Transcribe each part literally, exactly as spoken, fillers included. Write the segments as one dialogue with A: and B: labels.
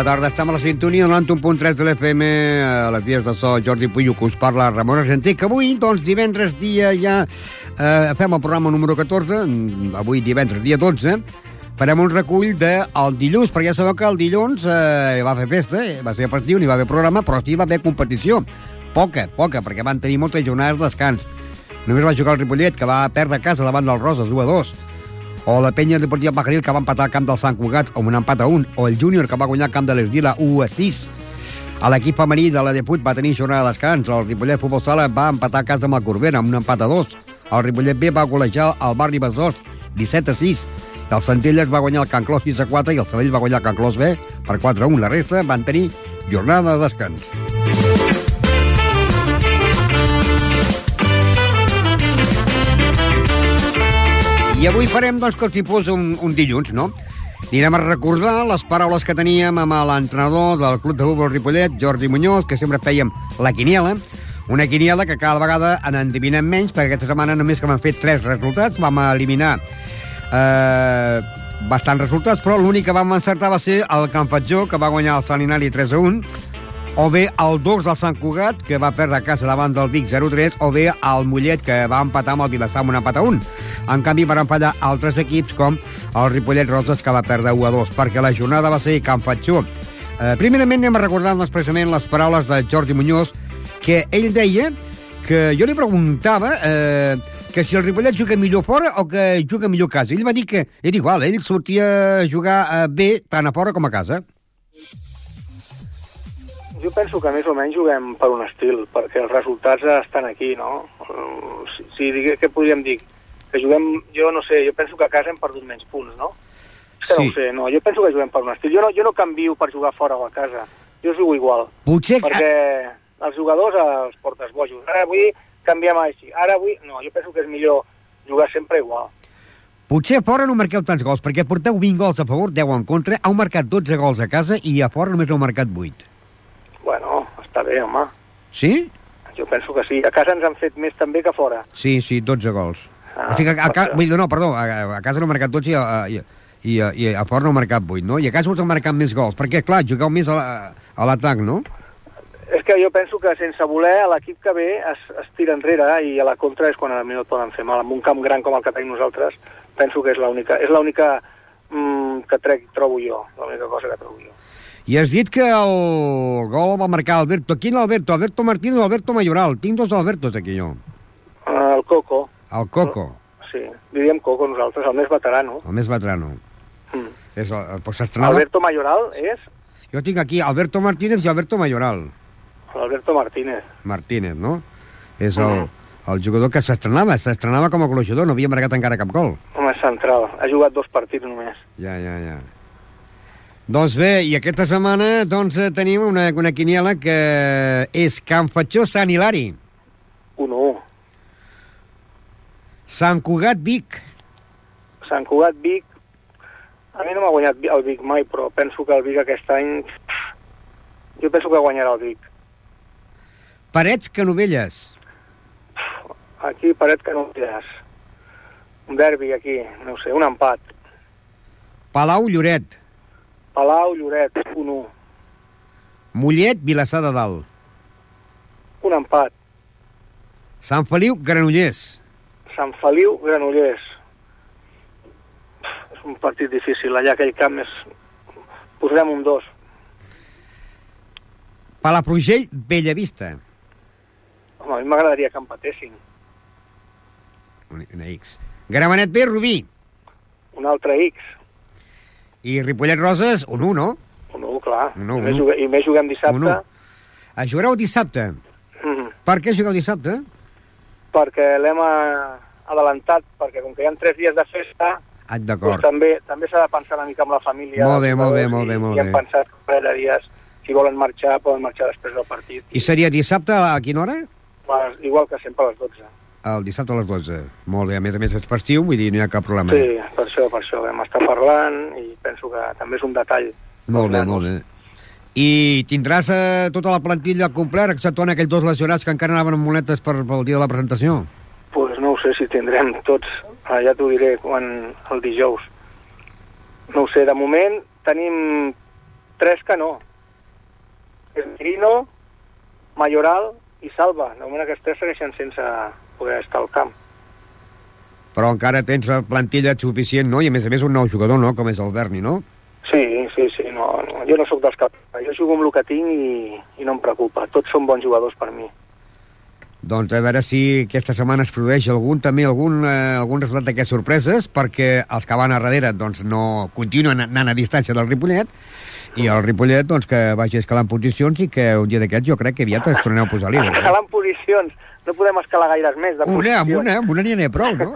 A: Bona tarda, estem a la sintonia noranta-un punt tres de l'F M, a les vies de so, Jordi Puyo, que us parla Ramon Argentí, que avui, doncs, divendres dia ja eh, fem el programa número catorze, avui divendres dia dotze, farem un recull del dilluns, perquè ja sabeu que el dilluns eh, va fer festa, eh, va ser festiu, n'hi va haver programa, però sí va haver competició. Poca, poca, perquè van tenir moltes jornades de descans. Només va jugar el Ripollet, que va perdre a casa davant del Roses, u a dos. O la Penya Deportiva Pajaril, que va empatar al camp del Sant Cugat amb un empat a un, o el Júnior, que va guanyar al camp de l'Esdila u a sis. A l'equip femení de la Deput va tenir jornada de descans. El Ripollet Futbol Sala va empatar a casa amb el Corbera amb un empat a dos. El Ripollet B va golejar el Barri Besòs disset a sis. El Centelles va guanyar el Can Clos sis a quatre i el Sabell va guanyar el Can Clos B per quatre a un. La resta van tenir jornada de descans. I avui farem, doncs, com tipus un, un dilluns, no? Anirem a recordar les paraules que teníem amb l'entrenador del Club de Futbol Ripollet, Jordi Muñoz, que sempre fèiem la quiniela, una quiniela que cada vegada en endevinem menys, perquè aquesta setmana només que vam fer tres resultats, vam eliminar eh, bastants resultats, però l'únic que vam encertar va ser el Can Fatjó, que va guanyar el Sant Hilari tres a un, o bé el dos del Sant Cugat, que va perdre a casa davant del Vic zero a tres, o bé el Mollet, que va empatar amb el Vilassar amb un empat a un. En canvi, van fallar altres equips, com el Ripollet Roses, que va perdre u a dos, perquè la jornada va ser Can Fatjó. Eh, primerament, anem a recordar expressament les paraules de Jordi Muñoz, que ell deia que jo li preguntava eh, que si el Ripollet juga millor fora o que juga millor a casa. Ell va dir que era igual, ell sortia a jugar eh, bé tant a fora com a casa.
B: Jo penso que més o menys juguem per un estil, perquè els resultats estan aquí, no? Si, si digué, què podríem dir? Que juguem, jo no sé, jo penso que a casa hem perdut menys punts, no? És que sí. No ho sé, no, jo penso que juguem per un estil. Jo no, jo no canvio per jugar fora o a casa, jo jugo igual.
A: Potser...
B: Perquè els jugadors els portes bojos. Ara avui canviem així, ara avui... No, jo penso que és millor jugar sempre igual.
A: Potser a fora no marqueu tants gols, perquè porteu vint gols a favor, deu en contra, heu marcat dotze gols a casa i a fora només heu marcat vuit.
B: Bueno, està bé, home.
A: Sí?
B: Jo penso que sí. A casa ens han fet més també que fora.
A: Sí, sí, dotze gols. Ah, o sigui, a, a, a, vull dir, no, perdó, a, a casa no ha marcat dotze i a, i, i, a, i a fora no ha marcat vuit, no? I a casa us han marcat més gols, perquè, clar, jugueu més a l'atac, la, no?
B: És que jo penso que sense voler l'equip que ve es, es tira enrere i a la contra és quan a mi no et poden fer mal. En un camp gran com el que tenim nosaltres, penso que és l'única és l'única mm, que trec, trobo jo, l'única cosa que trobo jo.
A: I has dit que el gol va marcar Alberto. Quin Alberto? Alberto Martínez o Alberto Mayoral? Tinc dos Albertos aquí, jo.
B: Uh, el Coco.
A: El Coco.
B: Sí, diríem Coco nosaltres, el més veterano.
A: El més veterano. Mm. És el, el,
B: s'estrenava... Alberto Mayoral és?
A: Jo tinc aquí Alberto Martínez i Alberto Mayoral.
B: Alberto Martínez.
A: Martínez, no? És el, mm. el jugador que s'estrenava, s'estrenava com a golejador, no havia marcat encara cap gol.
B: Home, central. Ha jugat dos partits només.
A: Ja, ja, ja. Doncs bé, i aquesta setmana doncs, tenim una, una quiniela que és Can Fatjó Sant Hilari.
B: un a u.
A: Sant Cugat Vic.
B: Sant Cugat Vic. A mi no m'ha guanyat el Vic mai, però penso que el Vic aquest any... Jo penso que guanyarà el Vic.
A: Parets Canovelles.
B: Aquí, Parets Canovelles. Un derbi aquí, no sé, un empat.
A: Palau Lloret.
B: Palau, Lloret, un a u.
A: Mollet, Vilassar de Dalt.
B: Un empat.
A: Sant Feliu, Granollers.
B: Sant Feliu, Granollers. És un partit difícil, allà aquell camp és... Posarem un dos.
A: Palafrugell, Bellavista.
B: Home, a mi m'agradaria que empatessin.
A: Una X. Gramenet B, Rubí.
B: Un altre X.
A: I Ripollet Roses, un u, no?
B: Un u, clar.
A: Un u,
B: I, més juguem, I més juguem dissabte.
A: A jugareu dissabte? Mm-hmm. Per què jugueu dissabte?
B: Perquè l'hem adelantat, perquè com que hi ha tres dies de festa,
A: ah, d'acord.
B: Doncs també també s'ha de pensar una mica amb la família.
A: Molt bé, molt bé, molt bé.
B: I,
A: molt
B: i hem
A: bé.
B: pensat que un parell de dies, si volen marxar, poden marxar després del partit.
A: I seria dissabte a quina hora?
B: Pues, igual que sempre a les dotze.
A: El dissabte a les dotze. Molt bé, a més a més és festiu, vull dir, no hi ha cap problema.
B: Sí, per això, per això vam estar parlant i penso que també és un detall.
A: Molt bé, molt bé. I tindràs eh, tota la plantilla completa, exceptuant aquells dos lesionats que encara anaven amb moletes per, pel dia de la presentació?
B: Pues no ho sé si tindrem tots, ah, ja t'ho diré quan el dijous. No ho sé, de moment tenim tres que no. Esmerino, Mayoral i Salva. De moment aquests tres segueixen sense poder estar al camp.
A: Però encara tens la plantilla suficient, no? I a més a més un nou jugador, no? Com és el Berni, no?
B: Sí, sí, sí. No, no. Jo no sóc dels que... Jo jugo amb el que tinc i, i no em preocupa. Tots són bons jugadors per mi.
A: Doncs a veure si aquesta setmana es produeix algun també algun, eh, algun resultat d'aquestes sorpreses, perquè els que van a darrere doncs, no continuen anant a distància del Ripollet, i el Ripollet doncs, que vagi escalant posicions i que un dia d'aquests jo crec que aviat es torneu a posar líder. Eh?
B: Escalant posicions. No podem escalar gaires més de
A: una, amb una, amb una n'hi anem prou, no?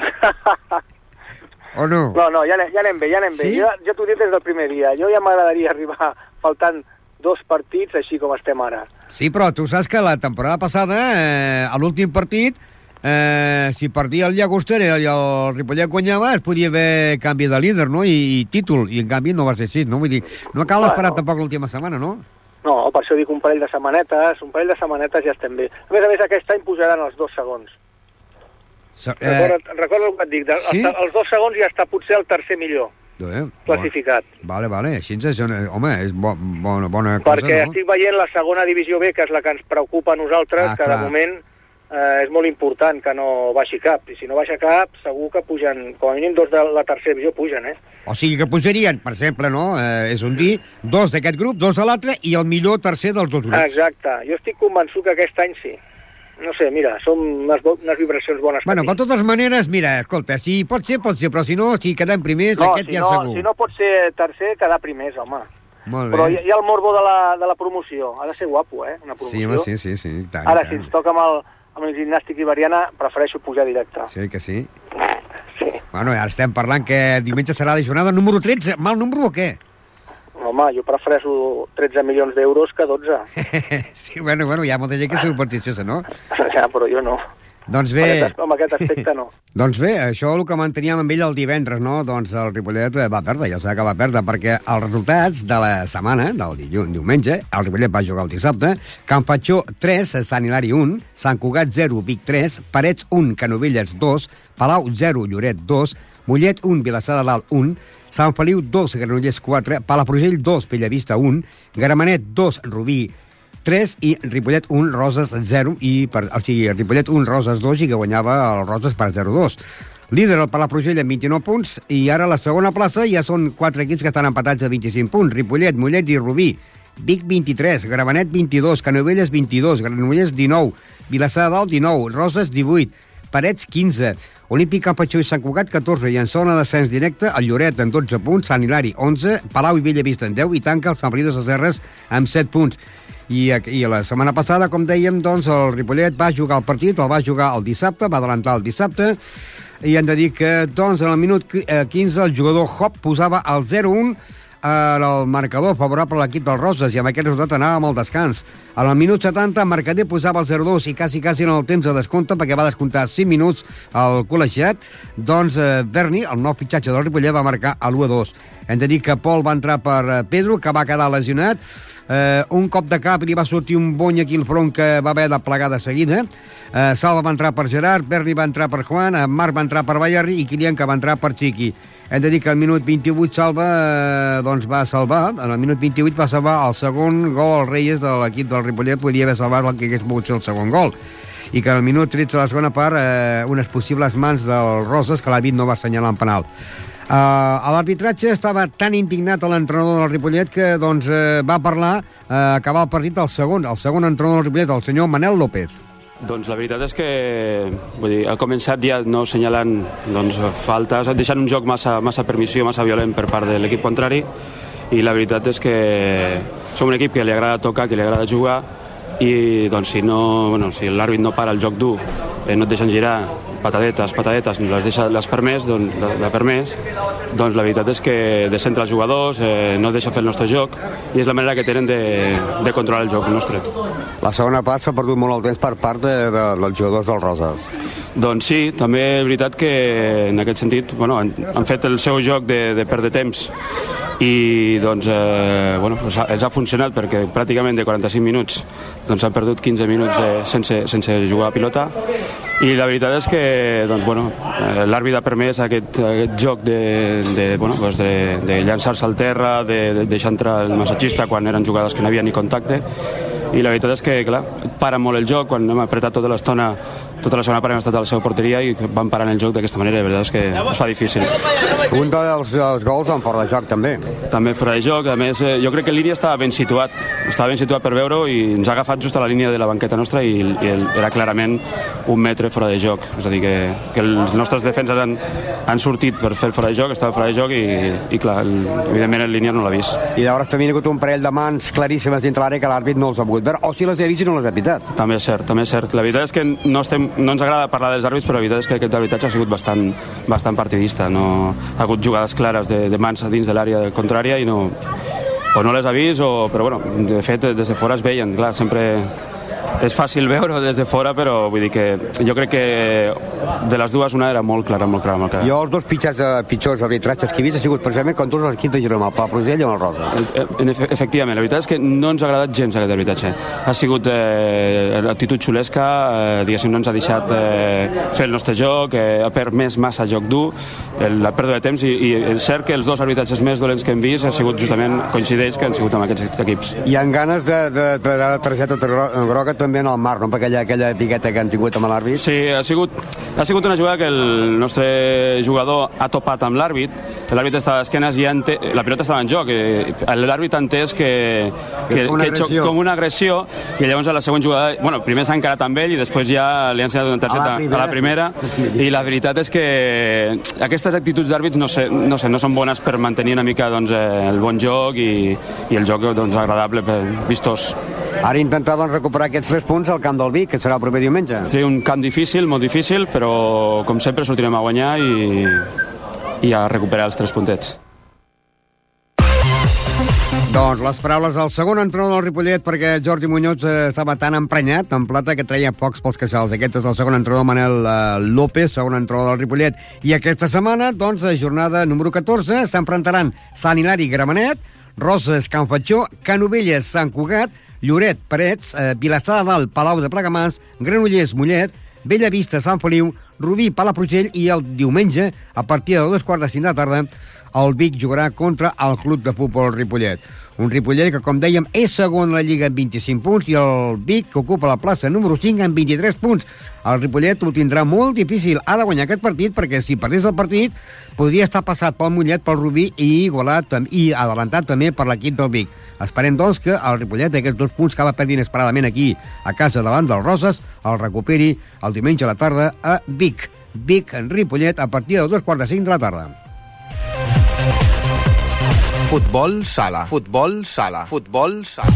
A: O no?
B: No, no, ja anem, ja anem bé, ja anem bé.
A: Sí?
B: Jo, jo t'ho he dit des del primer dia. Jo ja m'agradaria arribar faltant dos partits així com estem ara.
A: Sí, però tu saps que la temporada passada, eh, a l'últim partit, eh, si perdia el Llagostera i el Ripollet guanyava, es podia haver canvi de líder, no? I, i títol, i en canvi no va ser així, no? Vull dir, no cal esperar bueno. tampoc l'última setmana, no?
B: No, per això dic un parell de setmanetes, un parell de setmanetes ja estem bé. A més a més, aquest any pujaran els dos segons. So, eh... recorda, recorda el que et dic, de, sí? els, els dos segons ja està potser el tercer millor. Eh, classificat.
A: Bon. Vale, vale, així és, home, és bo, bona, bona cosa,
B: perquè
A: no?
B: estic veient la segona divisió B, que és la que ens preocupa a nosaltres, ah, que clar. de moment eh, és molt important que no baixi cap, i si no baixa cap, segur que pugen, com a mínim dos de la tercera divisió pugen, eh?
A: O sigui que pujarien, per exemple, no? Eh, és un dir, dos d'aquest grup, dos de l'altre, i el millor tercer dels dos grups.
B: Exacte, jo estic convençut que aquest any sí. No sé, mira, són unes, unes vibracions bones.
A: Bueno, de totes maneres, mira, escolta, si pot ser, pot ser, però si no, si quedem primers,
B: no,
A: aquest
B: si
A: ja
B: no,
A: segur.
B: Si no pot ser tercer, quedar primers, home.
A: Molt bé.
B: Però hi, hi ha el morbo de la, de la promoció. Ha de ser guapo, eh, una promoció.
A: Sí, home, sí, sí, sí. Tant,
B: Ara,
A: tant.
B: si ens toca amb el, amb el gimnàstic iberiana, prefereixo pujar directe.
A: Sí, que sí.
B: Sí.
A: Bueno, ara estem parlant que diumenge serà la jornada número tretze. Mal número o què?
B: Home, jo prefereixo tretze milions d'euros que dotze.
A: Sí, bueno, bueno, hi ha molta gent que és supersticiosa, no?
B: Ja, però jo no.
A: Doncs bé...
B: Aquest, amb aquest aspecte no.
A: Doncs bé, això el que manteníem amb ell el divendres, no? Doncs el Ripollet va perdre, ja sabeu que va perdre, perquè els resultats de la setmana, del dilluns, diumenge, el Ripollet va jugar el dissabte, Can Fatxó tres, Sant Hilari un, Sant Cugat zero, Vic tres, Parets un, Canovelles dos, Palau zero, Lloret dos, Mollet un, Vilassar de Dalt un, Sant Feliu dos, Granollers quatre, Palafrugell dos, Bellavista un, Gramenet dos, Rubí tres i Ripollet un, Roses zero, i per, o sigui, Ripollet un, Roses dos, i que guanyava el Roses per zero dos. Líder el Palafrugell amb vint-i-nou punts, i ara la segona plaça ja són quatre equips que estan empatats a vint-i-cinc punts, Ripollet, Mollet i Rubí. Vic vint-i-tres, Gramenet vint-i-dos, Canovelles vint-i-dos, Granollers dinou, Vilassar de Dalt dinou, Roses divuit, Parets quinze, Olímpic Can Fatxó i Sant Cugat catorze, i en zona de descens directe el Lloret en dotze punts, Sant Hilari onze, Palau i Bellavista en deu, i tanca el Sant Feliu de Sasserres amb set punts. I, I la setmana passada, com dèiem, doncs el Ripollet va jugar el partit, el va jugar el dissabte, va adelantar el dissabte, i hem de dir que doncs, en el minut quinze el jugador Hop posava el zero un en el marcador favorable a l'equip dels Roses, i amb aquest resultat anàvem al descans. En el minut setanta, Mercader posava el zero dos i quasi, quasi en el temps de descompte, perquè va descomptar cinc minuts al col·legiat. Doncs eh, Berni, el nou fitxatge del Ripollet, va marcar l'u a dos. Hem de dir que Pol va entrar per Pedro, que va quedar lesionat. Eh, un cop de cap li va sortir un bony aquí al front que va haver de plegar de seguida. Eh, Salva va entrar per Gerard, Berni va entrar per Juan, Marc va entrar per Bayarri i Kilian, que va entrar per Chiqui. Hem de dir que al minut vint-i-vuit Salva eh, doncs va salvar, en el minut vint-i-vuit va salvar el segon gol als Reyes de l'equip del Ripollet, podia haver salvat el que hagués pogut ser el segon gol, i que al minut tretze de la segona part eh, unes possibles mans del Roses que l'àrbit no va assenyalar en penal. Uh, a l'arbitratge estava tan indignat l'entrenador del Ripollet que doncs, uh, va parlar uh, acabar el partit del segon, el segon entrenador del Ripollet, el senyor Manel López.
C: Doncs la veritat és que vull dir, ha començat ja no assenyalant doncs, faltes, deixant un joc massa, massa permissió, massa violent per part de l'equip contrari, i la veritat és que som un equip que li agrada tocar, que li agrada jugar, i doncs, si, no, bueno, si l'àrbit no para el joc dur, eh, no et deixen girar, patadetes, patadetes, les, deixa, les permès, doncs, la, la permès, doncs la veritat és que descentra els jugadors, eh, no deixa fer el nostre joc, i és la manera que tenen de, de controlar el joc nostre.
A: La segona part s'ha perdut molt el temps per part de, de, dels jugadors del Roses.
C: Doncs sí, també és veritat que en aquest sentit bueno, han, han fet el seu joc de, de perdre temps, i doncs eh, bueno, els, ha, els ha funcionat, perquè pràcticament de quaranta-cinc minuts doncs han perdut quinze minuts eh, sense, sense jugar a pilota, i la veritat és que doncs, bueno, l'àrbitre ha permès aquest, aquest joc de, de, bueno, doncs de, de llançar-se al terra, de, de deixar entrar el massatgista quan eren jugades que no havia ni contacte, i la veritat és que, clar, para molt el joc. Quan hem apretat tota l'estona, tota la segona part hem estat a la seva porteria i van parant el joc d'aquesta manera, la veritat és que es fa difícil.
A: Un dels, dels gols en fora de joc, també.
C: També fora de joc. A més, eh, jo crec que el línia estava ben situat, estava ben situat per veure-ho i ens ha agafat just a la línia de la banqueta nostra i, i el, era clarament un metre fora de joc. És a dir, que, que els nostres defenses han, han sortit per fer el fora de joc, estava fora de joc i, i clar, el, evidentment el línia no l'ha vist.
A: I llavors també hi ha hagut un parell de mans claríssimes dintre l'àrea que l'àrbit no els ha pogut veure, o si les ha vist i no les ha pitat.
C: També és cert, també és cert. La veritat és que no, estem, no ens agrada parlar dels àrbits, però la veritat és que aquest arbitratge ha sigut bastant, bastant partidista. No, ha hagut jugades clares de, de mans a dins de l'àrea contrària i no, o no les ha vist, o, però bueno, de fet des de fora es veien, clar, sempre és fàcil veure des de fora, però vull dir que jo crec que de les dues una era molt clara, molt clara, molt clara.
A: Jo els dos pitjors, pitjors arbitratges que he vist ha sigut precisament contra els equips de Girona, el Palafrugell i el Rosa.
C: En efe, efectivament, la veritat és que no ens ha agradat gens aquest arbitratge. Ha sigut eh, actitud xulesca, eh, diguéssim, no ens ha deixat eh, fer el nostre joc, eh, ha permès massa joc dur, el, la pèrdua de temps, i, i és cert que els dos arbitratges més dolents que hem vist ha sigut justament, coincideix que han sigut amb aquests equips.
A: Hi ha ganes de, de, de, de targeta groga també en el Marc, no? Per aquella, aquella piqueta que han tingut amb l'àrbit.
C: Sí, ha sigut, ha sigut una jugada que el nostre jugador ha topat amb l'àrbit, l'àrbit estava d'esquenes i ente... la pilota estava en joc, l'àrbit ha entès que, que, que xoc, com una agressió, i llavors a la següent jugada, bueno, primer s'ha encarat amb ell i després ja li ha ensenyat una targeta a la, a la primera, sí. I la veritat és que aquestes actituds d'àrbits no, sé, no, sé, no són bones per mantenir una mica doncs, el bon joc i, i el joc doncs, agradable, vistós.
A: Ara intentar doncs, recuperar aquests tres punts al camp del Vic, que serà el proper diumenge.
C: Sí, un camp difícil, molt difícil, però com sempre sortirem a guanyar i, i a recuperar els tres puntets.
A: Doncs les paraules del segon entrenador del Ripollet, perquè Jordi Muñoz eh, estava tan emprenyat en plata que treia pocs pels queixals. Aquest és el segon entrenador, Manel eh, López, segon entrenador del Ripollet. I aquesta setmana, doncs, jornada número catorze, s'enfrontaran Sant Hilari Gramenet, Roses Can Fatxó, Canovelles Sant Cugat, Lloret Parets, eh, Vilassar de Dalt Palau de Plegamans, Granollers Mollet, Bellavista Sant Feliu, Rubí Palafrugell, i el diumenge, a partir de dos quarts de cinc de la tarda, el Vic jugarà contra el Club de Futbol Ripollet. Un Ripollet que, com dèiem, és segon a la Lliga amb vint-i-cinc punts i el Vic, que ocupa la plaça número cinc amb vint-i-tres punts. El Ripollet ho tindrà molt difícil. Ha de guanyar aquest partit perquè, si perdés el partit, podria estar passat pel Mollet, pel Rubí i igualat i adelantat també per l'equip del Vic. Esperem, doncs, que el Ripollet, aquests dos punts que va perdre inesperadament aquí a casa davant dels Roses, el recuperi el diumenge a la tarda a Vic. Vic en Ripollet a partir de dos quarts de cinc de la tarda.
D: Futbol sala, futbol sala, futbol sala.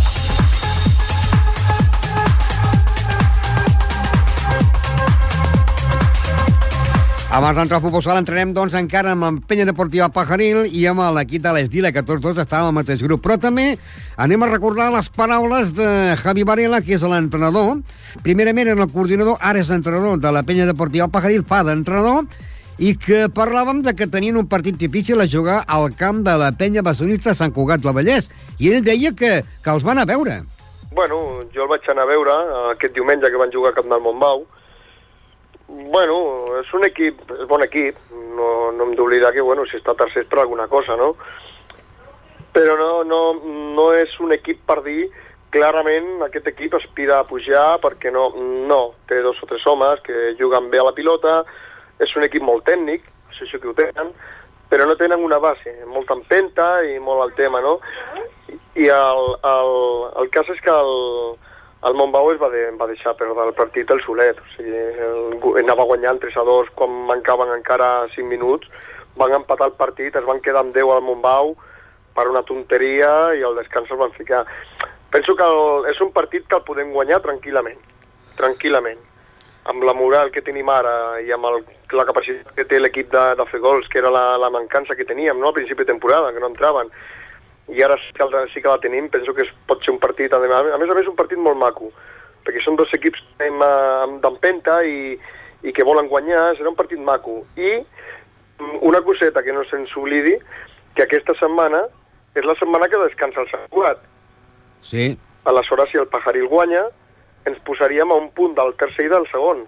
A: Abans d'entrar al futbol sala entrenem doncs encara amb la Penya Deportiva Pajaril i amb l'equip de l'Esdila, que tots dos estàvem al mateix grup. Però també anem a recordar les paraules de Javi Varela, que és l'entrenador. Primerament era el coordinador, ara és l'entrenador de la Penya Deportiva Pajaril, fa d'entrenador, i que parlàvem de que tenien un partit difícil a jugar al camp de la Penya Basonista Sant Cugat del Vallès, i ell deia que, que els van a veure.
E: Bueno, jo el vaig anar a veure aquest diumenge que van jugar a Camp del Montbau. Bueno, és un equip, és bon equip, no, no hem d'oblidar que, bueno, si està tercer és per alguna cosa, no? Però no, no, no és un equip per dir clarament aquest equip aspira a pujar, perquè no, no, té dos o tres homes que juguen bé a la pilota. És un equip molt tècnic, això sí que ho tenen, però no tenen una base, molta empenta i molt al tema, no? I el, el, el cas és que el, el Montbau es va, de, va deixar perdre el partit el Solet, o sigui, el, anava guanyant tres a dos quan mancaven encara cinc minuts, van empatar el partit, es van quedar amb deu al Montbau per una tonteria i al descans el van ficar. Penso que el, és un partit que el podem guanyar tranquil·lament, tranquil·lament. Amb la moral que tenim ara i amb el, la capacitat que té l'equip de, de fer gols, que era la, la mancança que teníem, no?, al principi de temporada, que no entraven, i ara sí que, sí que la tenim, penso que es pot ser un partit, a més a més un partit molt maco, perquè són dos equips d'empenta i, i que volen guanyar, serà un partit maco. I una coseta que no se'ns oblidi, que aquesta setmana és la setmana que descansa el Sant Cugat.
A: Sí.
E: Aleshores, si el Pajaril guanya, ens posaríem a un punt del tercer i del segon.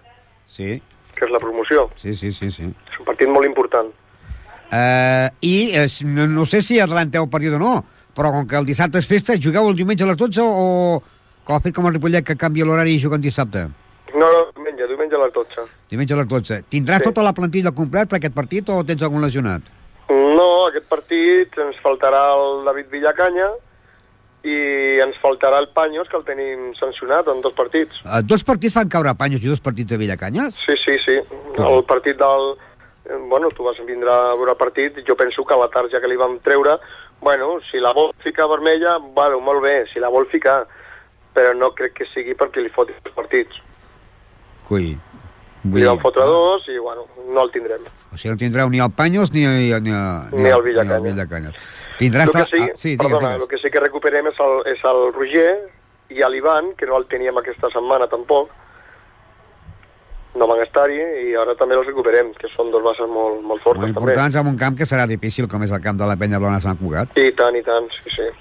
A: Sí.
E: Que és la promoció.
A: Sí, sí, sí, sí.
E: És un partit molt important.
A: Uh, I es, no, no sé si adelanteu el partit o no, però com que el dissabte és festa, jugueu el diumenge a les dotze o com ha fet com el Ripollet que canvia l'horari i juguen dissabte?
E: No, no, diumenge, diumenge a les dotze.
A: Diumenge a les dotze. Tindràs
E: Sí.
A: tota la plantilla completa per aquest partit o tens algun lesionat?
E: No, aquest partit ens faltarà el David Villacanya i ens faltarà el Paños, que el tenim sancionat en dos partits.
A: Uh, dos partits fan caure a Paños i dos partits de Villacanyes?
E: Sí, sí, sí. El partit del... Bueno, tu vas vindre a veure el partit, jo penso que la tarja que li vam treure, bueno, si la vol ficar vermella, bueno, molt bé, si la vol ficar, però no crec que sigui perquè li foti els partits.
A: Cui.
E: Li vam fotre dos i, bueno, no el tindrem.
A: O sigui, no tindreu ni el Paños ni, ni, ni,
E: Ni el Villacanya.
A: Ni el Villacanyes. Tindràs...
E: Lo que sí,
A: ah, sí,
E: perdona, el que sí que recuperem és el, és el Roger i l'Ivan, que no el teníem aquesta setmana tampoc. No van estar-hi i ara també els recuperem, que són dos bases molt, molt fortes
A: Molt
E: també.
A: importants en un camp que serà difícil, com és el camp de la Penya Blona Sant Cugat.
E: I tant, i tant, sí, sí.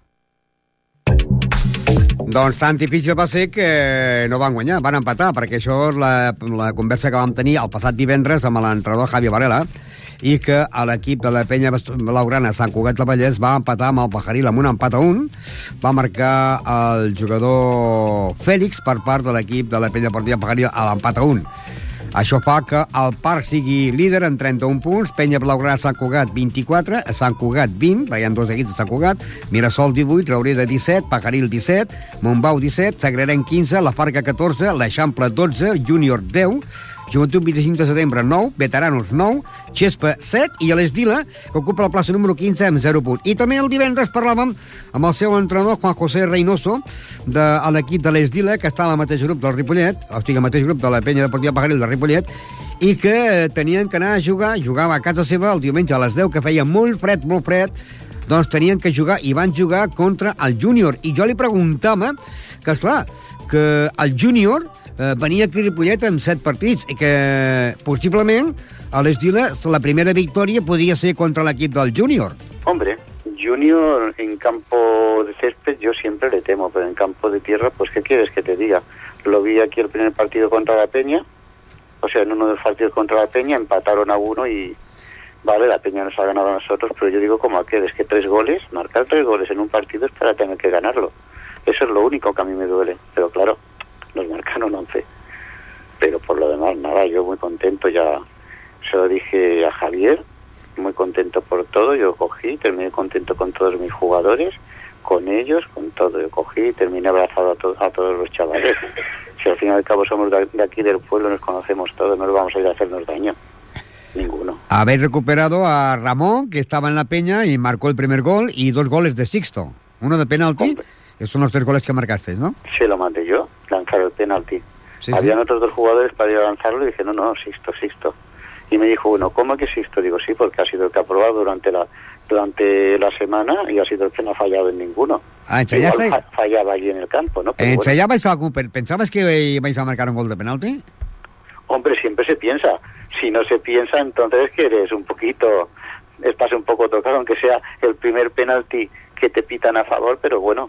A: Doncs tan difícil va ser que no van guanyar, van empatar, perquè això és la, la conversa que vam tenir el passat divendres amb l'entrenador Javi Varela, i que a l'equip de la Penya Blaugrana Sant Cugat del Vallès va empatar amb el Pajaril amb un empat a un, va marcar el jugador Fèlix per part de l'equip de la Penya Partida Pajaril a l'empat a un. Això fa que el Parc sigui líder en trenta-un punts, Penya Blaugrana Sant Cugat vint-i-quatre, Sant Cugat vint, hi ha dos equips de Sant Cugat, Mirasol divuit, Raureda disset, Pajaril disset, Montbau disset, Sagrareny quinze, La Farga catorze, l'Eixample dotze, Júnior deu, Joventut vint-i-cinc de setembre nou, Veteranos nou, Xespa set i l'Esdila, que ocupa la plaça número quinze amb zero punt. I també el divendres parlàvem amb el seu entrenador, Juan José Reynoso, de l'equip de l'Esdila, que està al mateix grup del Ripollet, o sigui, al mateix grup de la Penya Deportiva Pajaril del Ripollet, i que tenien que anar a jugar, jugava a casa seva el diumenge a les deu, que feia molt fred, molt fred, doncs tenien que jugar i van jugar contra el Júnior. I jo li preguntava que, esclar, que el Júnior eh, venia aquí a Ripollet amb set partits i que possiblement a l'Esdila la primera victòria podia ser contra l'equip del Júnior.
F: Hombre, Junior en campo de césped yo siempre le temo, pero en campo de tierra, pues ¿qué quieres que te diga? Lo vi aquí el primer partido contra la Peña, o sea, en uno de los partidos contra la Peña empataron a uno y, vale, la Peña nos ha ganado a nosotros, pero yo digo como aquel, es que tres goles, marcar tres goles en un partido es para tener que ganarlo. Eso es lo único que a mí me duele, pero claro, nos marcaron once. Pero por lo demás, nada, yo muy contento, ya se lo dije a Javier, muy contento por todo, yo cogí, terminé contento con todos mis jugadores, con ellos, con todo, yo cogí y terminé abrazado a, to a todos los chavales. Si al fin y al cabo somos de, de aquí del pueblo, nos conocemos todos, no nos vamos a ir a hacernos daño. Ninguno.
A: Habéis recuperado a Ramón, que estaba en la Peña y marcó el primer gol, y dos goles de Sixto. Uno de penalti, Hombre. Esos son los tres goles que marcasteis, ¿no?
F: Se lo mandé yo, lanzar el penalti.
A: Sí,
F: Habían
A: sí.
F: otros dos jugadores para ir a lanzarlo y dije, no, no, Sixto, Sixto. Y me dijo uno, ¿cómo que Sixto? Digo, sí, porque ha sido el que ha probado durante la durante la semana y ha sido el que no ha fallado en ninguno.
A: Ah,
F: Igual fa fallaba allí en el campo, ¿no? Pero
A: ¿Ensayabais bueno. algún... ¿Pensabas que ibais a marcar un gol de penalti?
F: Hombre, siempre se piensa. Si no se piensa, entonces que eres un poquito... Estás un poco tocado, aunque sea el primer penalti que te pitan a favor, pero bueno...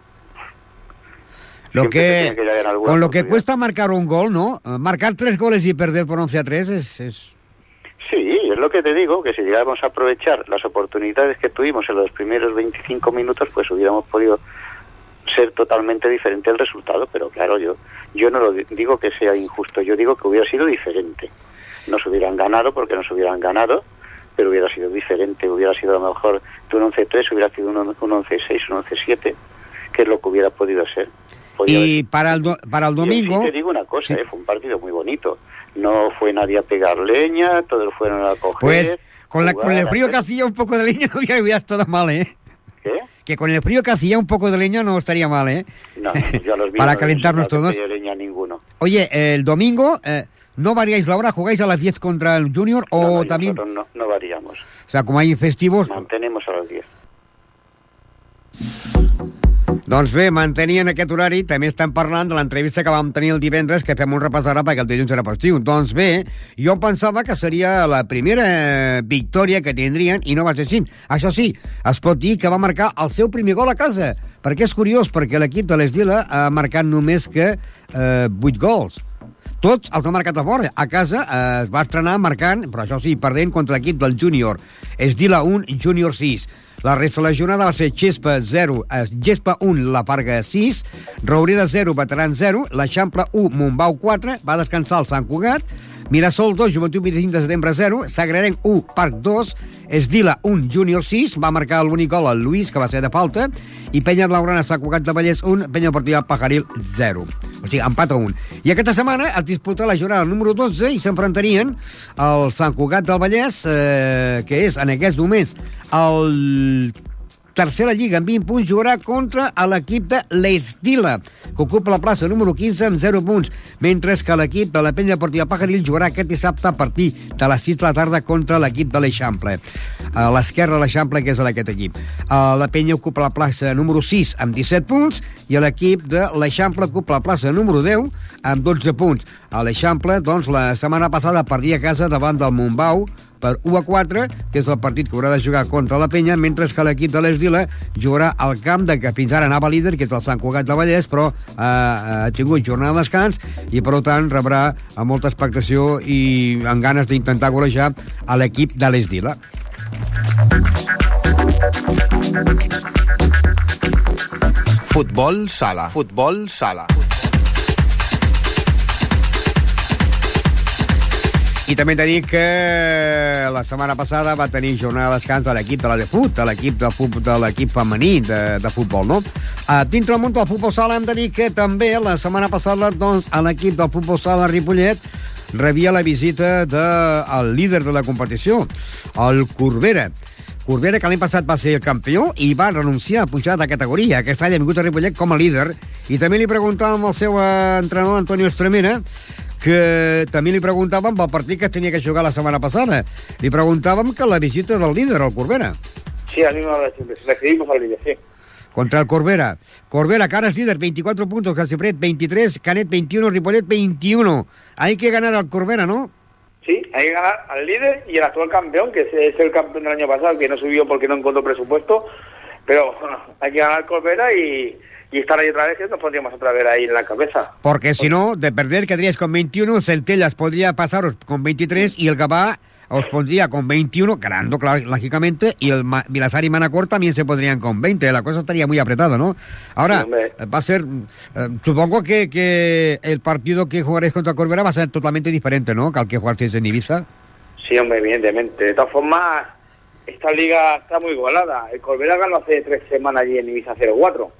A: Lo que,
F: que
A: con lo que cuesta marcar un gol, ¿no? Marcar tres goles y perder por once a tres es, es...
F: Sí, es lo que te digo, que si llegáramos a aprovechar las oportunidades que tuvimos en los primeros veinticinco minutos, pues hubiéramos podido ser totalmente diferente el resultado, pero claro, yo yo no lo digo que sea injusto, yo digo que hubiera sido diferente. Nos hubieran ganado porque nos hubieran ganado, pero hubiera sido diferente, hubiera sido a lo mejor de un once tres, hubiera sido un, un once seis, un once siete, que es lo que hubiera podido ser. Podía
A: y
F: haber...
A: para el, do, para el domingo...
F: Yo sí te digo una cosa,
A: sí.
F: eh, fue un partido muy bonito. No fue nadie a pegar leña, todos fueron a coger...
A: Pues con, la,
F: jugar,
A: con el frío
F: hacer...
A: que hacía un poco de leña no hubiera estado mal, ¿eh?
F: ¿Qué?
A: Que con el frío que hacía un poco de leña no estaría mal, ¿eh?
F: No, yo los vi,
A: para
F: no
A: calentarnos todos.
F: No leña ninguno.
A: Oye, el domingo, eh, ¿no variáis la hora? ¿Jugáis a las diez contra el Junior o
F: no, no,
A: también...?
F: No, no variamos.
A: O sea, como hay festivos...
F: Mantenemos a las diez.
A: Doncs bé, mantenien aquest horari. També estan parlant de l'entrevista que vam tenir el divendres, que fem un repàs ara perquè el dilluns era festiu. Doncs bé, jo pensava que seria la primera victòria que tindrien i no va ser així. Això sí, es pot dir que va marcar el seu primer gol a casa, perquè és curiós, perquè l'equip de l'Esdila ha marcat només que eh, vuit gols. Tots els ha marcat a fora. A casa eh, es va estrenar marcant, però això sí, perdent contra l'equip del Júnior. Esdila un, Júnior sis. La resta de la jornada va ser Xespa zero, eh, Gespa un, La Parga sis, Roureda zero, Veterans zero, l'Eixample u, Montbau quatre, va descansar el Sant Cugat, Mirasol dos, Joventut vint-i-cinc de setembre zero, Sagrarenc u, Parc dos, Esdila un, Júnior sis, va marcar l'únic gol el Lluís, que va ser de falta, i Penya Blaugrana, Sant Cugat de Vallès un, Penya Deportiva Pajaril zero. O sigui, empat a un. I aquesta setmana es disputa la jornada número dotze i s'enfrontarien el Sant Cugat del Vallès, eh, que és en aquests moments el tercera lliga amb vint punts, jugarà contra l'equip de l'Esdila, que ocupa la plaça número quinze amb zero punts, mentre que l'equip de la Penya Deportiva Pajaril jugarà aquest dissabte a partir de les sis de la tarda contra l'equip de l'Eixample. A l'esquerra de l'Eixample, que és aquest equip. La Penya ocupa la plaça número sis amb disset punts i l'equip de l'Eixample ocupa la plaça número deu amb dotze punts. A l'Eixample, doncs, la setmana passada perdia a casa davant del Montbau per u a quatre, que és el partit que haurà de jugar contra la Penya, mentre que l'equip de l'Esdila jugarà al camp de que fins ara anava líder, que és el Sant Cugat de Vallès, però eh, ha tingut jornada de descans i, per tant, rebrà amb molta expectació i amb ganes d'intentar golejar a l'equip de l'Esdila.
D: Futbol sala. Futbol sala.
A: I també hem de dir que la setmana passada va tenir jornada de descans de l'equip de la Defut, de l'equip de, de l'equip femení de, de futbol, no? Uh, dintre del món del futbol sala hem de dir que també la setmana passada, doncs, l'equip del futbol sala Ripollet rebia la visita del líder de la competició, el Corbera. Corbera, que l'any passat va ser el campió i va renunciar a pujar de categoria. Aquest any ha vingut a Ripollet com a líder. I també li preguntàvem al seu entrenador, Antonio Estremera, que també li preguntàvem pel partit que tenia que jugar la setmana passada. Li preguntàvem que la visita del líder, el Corbera.
B: Sí, al mismo recibimos al líder, sí.
A: Contra el Corbera. Corbera, que ara és líder, veinticuatro puntos, Casipret veintitrés, Canet veintiuno, Ripollet veintiuno. Hay que ganar al Corbera, ¿no?
B: Sí, hay que ganar al líder y el actual campeón, que es el campeón del año pasado, que no subió porque no encontró presupuesto, pero bueno, hay que ganar al Corbera y... y estar ahí otra vez, que nos pondríamos otra vez ahí en la cabeza.
A: Porque si no, de perder quedaríais con veintiuno, Centellas podría pasaros con veintitrés y el Gavà os pondría con veintiuno, ganando, claro, lógicamente, y el Ma- Vilasar y Manacor también se pondrían con veinte. La cosa estaría muy apretada, ¿no? Ahora, sí, va a ser... Eh, supongo que, que el partido que jugaréis contra Corbera va a ser totalmente diferente, ¿no?, que al que jugasteis en Ibiza.
B: Sí, hombre, evidentemente. De todas formas, esta liga está muy igualada. El Corbera ganó hace tres semanas allí en Ibiza cero cuatro.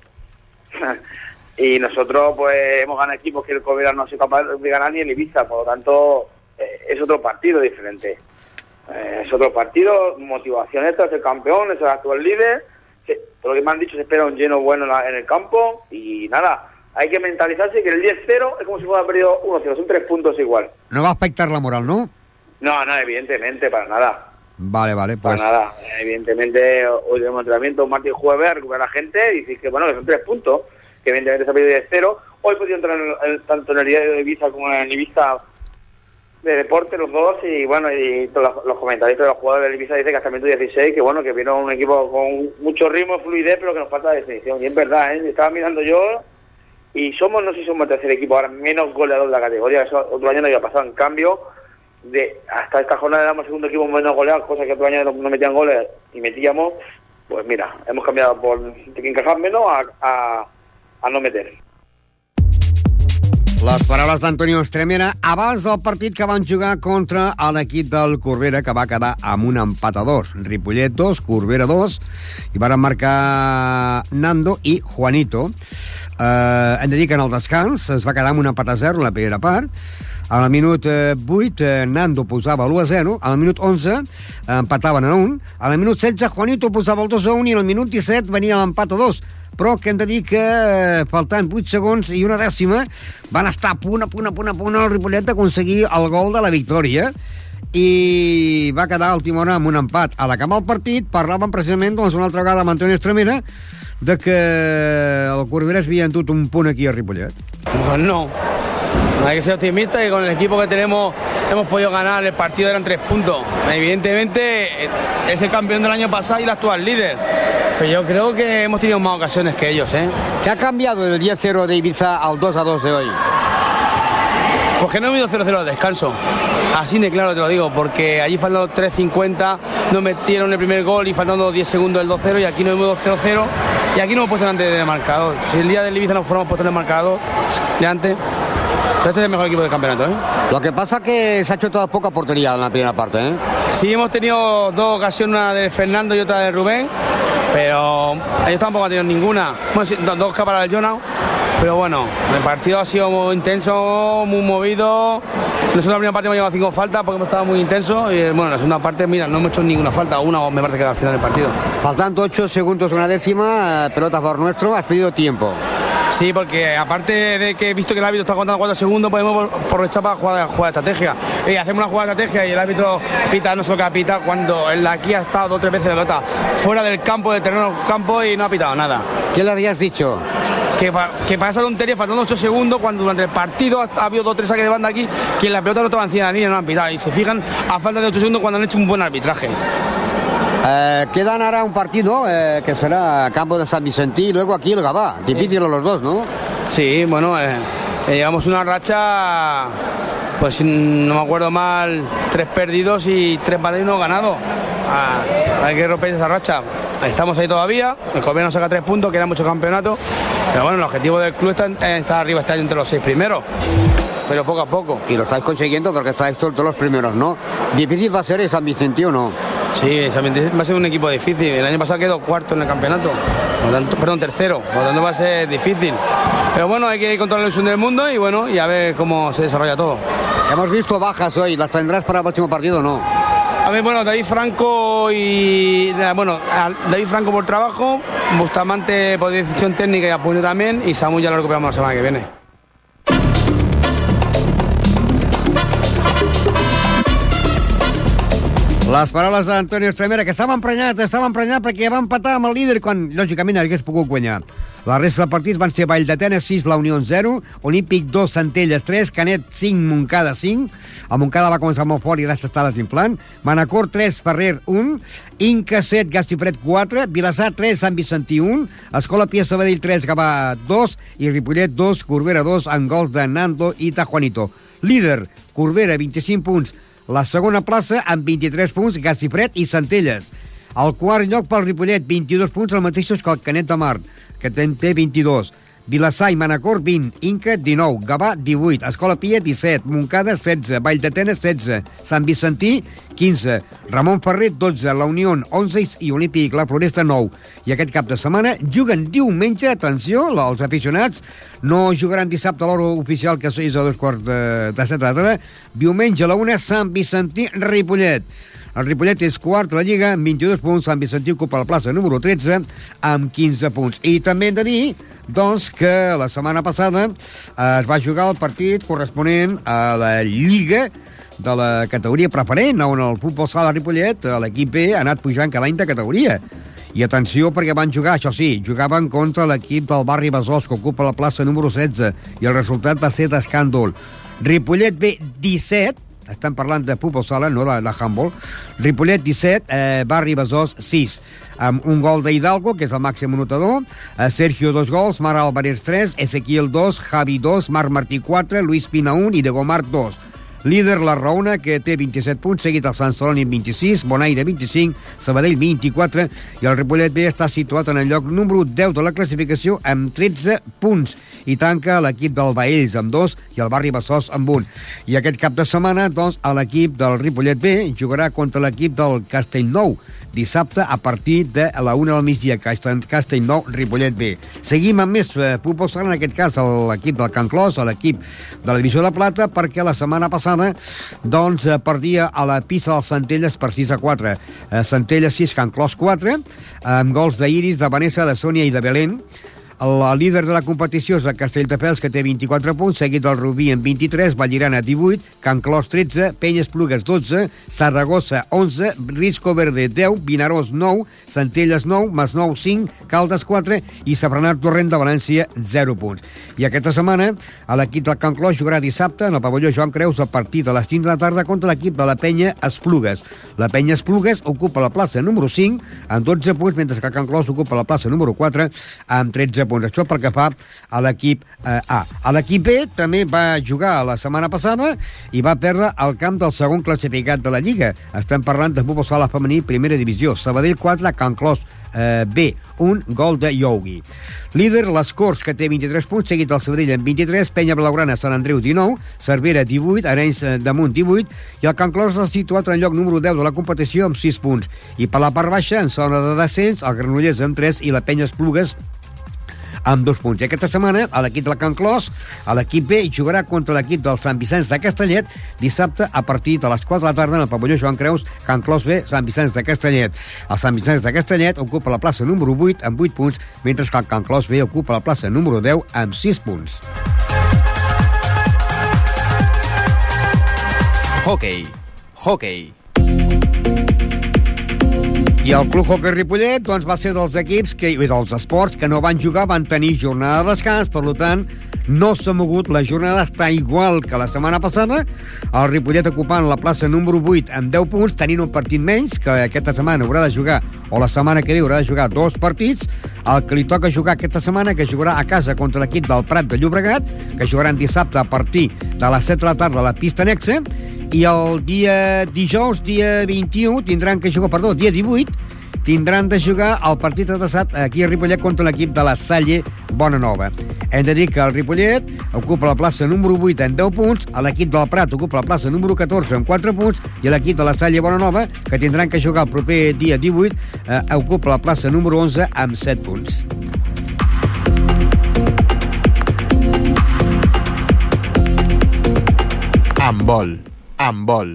B: Y nosotros pues hemos ganado equipos que el Corbera no ha sido capaz de ganar ni en Ibiza, por lo tanto eh, es otro partido diferente, eh, es otro partido, motivación, esto es el campeón, es el actual líder, que, por lo que me han dicho se espera un lleno bueno en, la, en el campo y nada, hay que mentalizarse que el diez cero es como si fuera perdido uno cero, son tres puntos igual.
A: No va a afectar la moral, ¿no?
B: No, no, evidentemente, para nada.
A: Vale, vale, pues...
B: Para nada, evidentemente hoy tenemos entrenamiento martes y jueves a recuperar a la gente y decir que bueno, que son tres puntos, que evidentemente se ha perdido de cero. Hoy he podido entrar en el, tanto en el diario de Ibiza como en el Ibiza de deporte, los dos, y bueno, y todos los, los comentarios de los jugadores del Ibiza dicen que hasta el minuto dieciséis, que bueno, que vino un equipo con mucho ritmo, fluidez, pero que nos falta definición, y es verdad, ¿eh? Estaba mirando yo y somos, no sé si somos el tercer equipo ahora menos goleador de la categoría, eso otro año no había pasado, en cambio de hasta esta jornada éramos el segundo equipo menos goleado, cosa que otro año no, no metían goles y metíamos, pues mira, hemos cambiado por de que encajar menos a, a, a no meter.
A: Les paraules d'Antonio Estremera abans del partit que van jugar contra l'equip del Corbera, que va quedar amb un empat a dos. Ripollet dos, Corbera dos, i van marcar Nando i Juanito. Eh, hem de dir que en el descans es va quedar amb un empat a zero en la primera part. Al minut vuit, eh, Nando posava l'u a zero, al minut onze eh, empataven a un, al minut setze Juanito posava el dos a un i al minut disset venia l'empat a dos. Però que hem de dir que eh, faltant vuit segons i una dècima van estar a punt, a punt, a punt, a punt al Ripollet d'aconseguir el gol de la victòria i va quedar a última hora amb un empat. A l'acabar el partit parlàvem precisament doncs, una altra vegada amb Antonio Estremera de que el Corbera havia endut un punt aquí a Ripollet.
G: Pues no, hay que ser optimista y con el equipo que tenemos hemos podido ganar el partido, eran tres puntos. Evidentemente es el campeón del año pasado y el actual líder. Pero yo creo que hemos tenido más ocasiones que ellos, ¿eh?
A: ¿Qué ha cambiado del diez cero de Ibiza al dos a dos de hoy?
G: Pues que no hemos ido cero cero al descanso. Así de claro te lo digo, porque allí faltando tres cincuenta nos metieron el primer gol y faltando diez segundos el dos cero y aquí nos hemos ido cero cero y aquí no hemos puesto delante del marcador. Si el día del Ibiza nos fuéramos puesto en el marcador de antes, este es el mejor equipo del campeonato, ¿eh?
A: Lo que pasa es que se ha hecho toda poca portería en la primera parte, ¿eh?
G: Sí, hemos tenido dos ocasiones, una de Fernando y otra de Rubén, pero ellos tampoco han tenido ninguna. Bueno, sí, dos escapadas del Jonah, pero bueno, el partido ha sido muy intenso, muy movido. Nosotros en la primera parte hemos llevado cinco faltas porque hemos estado muy intensos y bueno, en la segunda parte, mira, no hemos hecho ninguna falta, una me parece que era al final del partido.
A: Faltando ocho segundos, una décima, pelotas por nuestro, has pedido tiempo.
G: Sí, porque aparte de que he visto que el árbitro está contando cuatro segundos, podemos aprovechar para jugar, jugar de estrategia. Y hacemos una jugada de estrategia y el árbitro pita, no sé lo que ha pitado, cuando el de aquí ha estado dos o tres veces de pelota fuera del campo, del terreno del campo y no ha pitado nada.
A: ¿Qué le habías dicho?
G: Que, que para esa tontería, faltando ocho segundos, cuando durante el partido ha, ha habido dos o tres saques de banda aquí, que la pelota no estaba encima de la línea, no han pitado. Y se fijan a falta de ocho segundos cuando han hecho un buen arbitraje.
A: Eh, quedan ahora un partido eh, que será campo de San Vicentí y luego aquí el Gavà. Difícil sí. Los dos, ¿no?
G: Sí, bueno, eh, eh, llevamos una racha, pues no me acuerdo mal, tres perdidos y tres partidos no ganados. Ah, hay que romper esa racha. Estamos ahí todavía, el Corbera nos saca tres puntos, queda mucho campeonato, pero bueno, el objetivo del club está, eh, está arriba, está entre los seis primeros. Pero poco a poco.
A: Y lo estáis consiguiendo porque estáis todos los primeros, ¿no? ¿Difícil va a ser el San Vicentí o no?
G: Sí, va a ser un equipo difícil. El año pasado quedó cuarto en el campeonato. Por lo tanto, perdón, tercero. Por lo tanto va a ser difícil. Pero bueno, hay que ir contra la ilusión del mundo y bueno, y a ver cómo se desarrolla todo.
A: Hemos visto bajas hoy. ¿Las tendrás para el próximo partido o no?
G: A ver, bueno, David Franco y... Bueno, David Franco por trabajo, Bustamante por decisión técnica y apunte también, y Samu ya lo recuperamos la semana que viene.
A: Les paraules d'Antonio Estremera, que estava emprenyat, estava emprenyat perquè va empatar amb el líder quan, lògicament, hagués pogut guanyar. La resta de partits van ser Vall d'Atenes sis, la Unió zero, Olímpic dos, Centelles tres, Canet cinc, Montcada cinc. El Montcada va començar molt fort i gràcies està desinflant. Manacor tres, Ferrer un, Inca set, Gastipret quatre, Vilassar tres, Sant Vicentí un, Escola Pia Sabadell tres, Gavà dos i Ripollet dos, Corbera dos, amb gols de Nando i Tajuanito. Líder, Corbera, vint-i-cinc punts. La segona plaça, amb vint-i-tres punts, Gastipret i Centelles. El quart lloc pel Ripollet, vint-i-dos punts, els mateixos que el Canet de Mar, que té vint-i-dos. Vilassar i Manacor, vint. Inca, dinou. Gavà, divuit. Escola Pia, disset. Montcada, setze. Vall d'Atenes, setze. Sant Vicentí, quinze. Ramon Ferrer, dotze. La Unió, onze. I Olímpic La Floresta, nou. I aquest cap de setmana juguen diumenge, atenció, els aficionats, no jugaran dissabte a l'hora oficial, que és a dos quarts de, de set de la tarda. Diumenge a la una, Sant Vicentí, Ripollet. El Ripollet és quart a la Lliga amb vint-i-dos punts, Sant Vicentí ocupa la plaça número tretze amb quinze punts. I també hem de dir, doncs, que la setmana passada es va jugar el partit corresponent a la Lliga de la categoria preferent, on el futbol sala Ripollet, l'equip B, ha anat pujant cada any de categoria. I atenció, perquè van jugar, això sí, jugaven contra l'equip del barri Besòs, que ocupa la plaça número setze, i el resultat va ser d'escàndol. Ripollet B, disset, estan parlant de futbol sala, no de, de handball. Ripollet, disset, eh, Barri Besòs, sis. Amb un gol d'Hidalgo, que és el màxim anotador. Eh, Sergio, dos gols. Mar Álvarez, tres. Ezequiel, dos. Javi, dos. Marc Martí, quatre. Luis Pina, un. I Diego Marc, dos. Líder la Raona, que té vint-i-set punts, seguit el Sant Celoni amb vint-i-sis, Bonaire vint-i-cinc, Sabadell vint-i-quatre, i el Ripollet B està situat en el lloc número deu de la classificació amb tretze punts. I tanca l'equip del Baells amb dos i el Barri Besòs amb un. I aquest cap de setmana, doncs, l'equip del Ripollet B jugarà contra l'equip del Castellnou, dissabte a partir de la una del migdia, Castellnou, Ripollet B. Seguim amb més eh, futbol sala, en aquest cas l'equip del Can Clos, l'equip de la Divisió de Plata, perquè la setmana passada doncs perdia a la pista dels Centelles per sis a quatre. Eh, Centelles sis, Can Clos quatre, amb gols d'Iris, de Vanessa, de Sònia i de Belén. El líder de la competició és el Castelldefels, que té vint-i-quatre punts, seguit del Rubí amb vint-i-tres, Vallirana divuit, Can Clos tretze, Penyes Plugues dotze, Saragossa onze, Risco Verde deu, Vinaròs nou, Centelles nou, Masnou cinc, Caldes quatre i Sabranat Torrent de València zero punts. I aquesta setmana l'equip del Can Clos jugarà dissabte en el pavelló Joan Creus a partir de les cinc de la tarda contra l'equip de la Penya Esplugues. La Penya Esplugues ocupa la plaça número cinc amb dotze punts, mentre que el Can Clos ocupa la plaça número quatre amb tretze punts. punts. Això pel que fa a l'equip eh, A. A l'equip B també va jugar la setmana passada i va perdre el camp del segon classificat de la Lliga. Estem parlant de futbol sala femení, primera divisió. Sabadell quatre, Can Clos eh, B, un gol de Yogi. Líder, les Corts, que té vint-i-tres punts, seguit del Sabadell amb vint-i-tres, Penya Blaugrana, Sant Andreu, dinou, Cervera, divuit, Arenys de Munt, divuit, i el Can Clos s'ha situat en lloc número deu de la competició amb sis punts. I per la part baixa, en zona de descens, el Granollers amb tres i la Penya Esplugues amb dos punts. I aquesta setmana, a l'equip del Can Clos, a l'equip B, jugarà contra l'equip del Sant Vicenç de Castellet dissabte a partir de les quatre de la tarda en el pavelló Joan Creus, Can Clos B, Sant Vicenç de Castellet. El Sant Vicenç de Castellet ocupa la plaça número vuit amb vuit punts, mentre que el Can Clos B ocupa la plaça número deu amb sis punts.
D: Hockey. Hockey.
A: I el Club Hockey Ripollet doncs, va ser dels equips, que, dels esports, que no van jugar, van tenir jornada de descans, per tant, no s'ha mogut, la jornada està igual que la setmana passada, el Ripollet ocupant la plaça número vuit amb deu punts, tenint un partit menys, que aquesta setmana haurà de jugar, o la setmana que ve haurà de jugar dos partits, el que li toca jugar aquesta setmana, que jugarà a casa contra l'equip del Prat de Llobregat, que jugaran dissabte a partir de les set de la tarda a la pista anexa, i el dia dijous, dia vint-i-u, tindran que jugar, perdó, dia divuit, tindran de jugar el partit adreçat aquí a Ripollet contra l'equip de la Salle Bonanova. Hem de dir que el Ripollet ocupa la plaça número vuit amb deu punts, l'equip del Prat ocupa la plaça número catorze amb quatre punts i l'equip de la Salle Bonanova, que tindran que jugar el proper dia divuit, eh, ocupa la plaça número onze amb set punts.
D: Handbol. Handbol.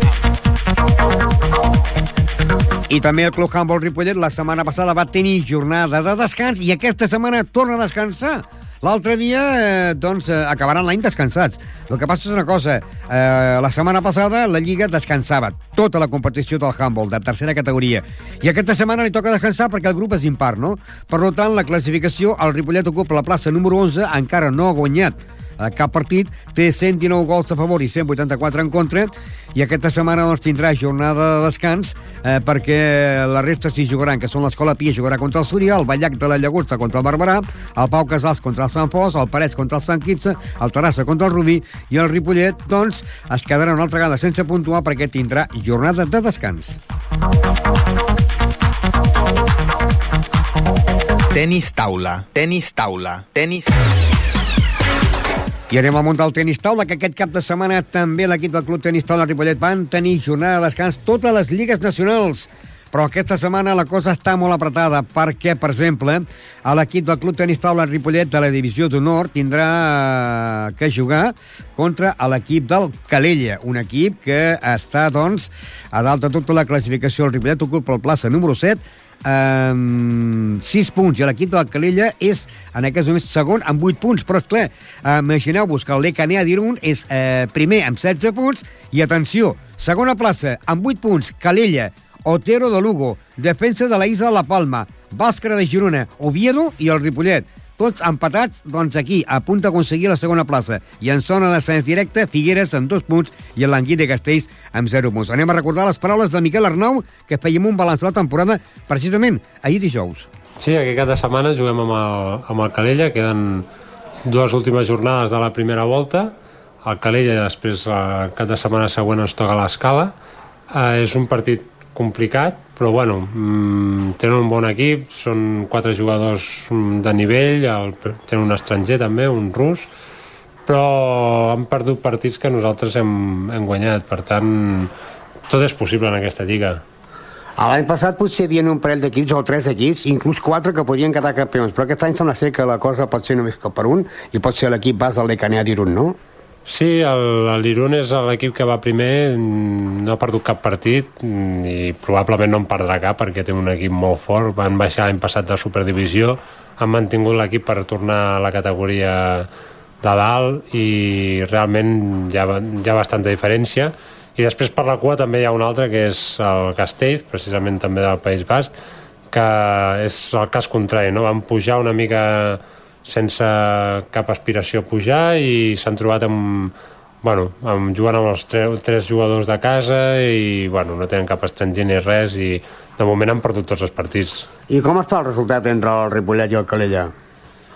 A: I també el Club Handbol Ripollet la setmana passada va tenir jornada de descans i aquesta setmana torna a descansar. L'altre dia, eh, doncs, eh, acabaran l'any descansats. El que passa és una cosa, eh, la setmana passada la Lliga descansava tota la competició del handball, de tercera categoria. I aquesta setmana li toca descansar perquè el grup és impar, no? Per tant, la classificació, el Ripollet ocupa la plaça número onze, encara no ha guanyat a cap partit, té cent dinou gols a favor i cent vuitanta-quatre en contra, i aquesta setmana doncs, tindrà jornada de descans eh, perquè la resta s'hi jugaran, que són l'Escola Pia jugarà contra el Súria, el Ballac de la Llagosta contra el Barberà, el Pau Casals contra el Sant Fos, el Parets contra el Sant Quirze, el Terrassa contra el Rubí, i el Ripollet doncs, es quedarà una altra vegada sense puntuar perquè tindrà jornada de descans.
D: Tenis taula. Tenis taula. Tenis...
A: I anem al món del tenis taula, que aquest cap de setmana també l'equip del Club Tenis Taula Ripollet van tenir jornada de descans totes les lligues nacionals. Però aquesta setmana la cosa està molt apretada perquè, per exemple, l'equip del Club Tenis Taula Ripollet de la Divisió d'Honor tindrà que jugar contra l'equip del Calella, un equip que està, doncs, a dalt de tota la classificació. El Ripollet ocupa la plaça número set, amb sis punts, i l'equip del Calella és en aquest moment segon amb vuit punts, però esclar, imagineu-vos que el Lecanea d'Irun és eh, primer amb setze punts, i atenció, segona plaça amb vuit punts, Calella, Otero de Lugo, Defensa de la Isla de la Palma, Bàscara de Girona, Oviedo i el Ripollet, tots empatats, doncs aquí, a punt d'aconseguir la segona plaça. I en zona d'ascens directe, Figueres amb dos punts i el Languit de Castells amb zero punts. Anem a recordar les paraules de Miquel Arnau, que fèiem un balanç de la temporada precisament ahir dijous.
H: Sí, aquest cap de setmana juguem amb el, amb el Calella, queden dues últimes jornades de la primera volta. El Calella després, el cap de setmana següent, ens toca l'Escala. Eh, és un partit complicat, però bueno, mmm, tenen un bon equip, són quatre jugadors de nivell, el, tenen un estranger també, un rus, però han perdut partits que nosaltres hem, hem guanyat, per tant, tot és possible en aquesta lliga.
A: L'any passat potser hi havia un parell d'equips o tres equips, inclús quatre que podien quedar campions, però aquest any sembla ser que la cosa pot ser només que per un, i pot ser l'equip bas del Lecanea d'Irun, no?
H: Sí, l'Irun és l'equip que va primer, no ha perdut cap partit i probablement no en perdrà cap perquè té un equip molt fort. Van baixar l'any passat de Superdivisió, han mantingut l'equip per tornar a la categoria de dalt i realment hi ha, hi ha bastanta diferència. I després per la cua també hi ha un altre que és el Castells, precisament també del País Basc, que és el cas contrari, no? Van pujar una mica sense cap aspiració a pujar i s'han trobat amb, bueno, amb, jugant amb els tre tres jugadors de casa i bueno, no tenen cap estranger ni res i de moment han perdut tots els partits.
A: I com està el resultat entre el Ripollet i el Calella?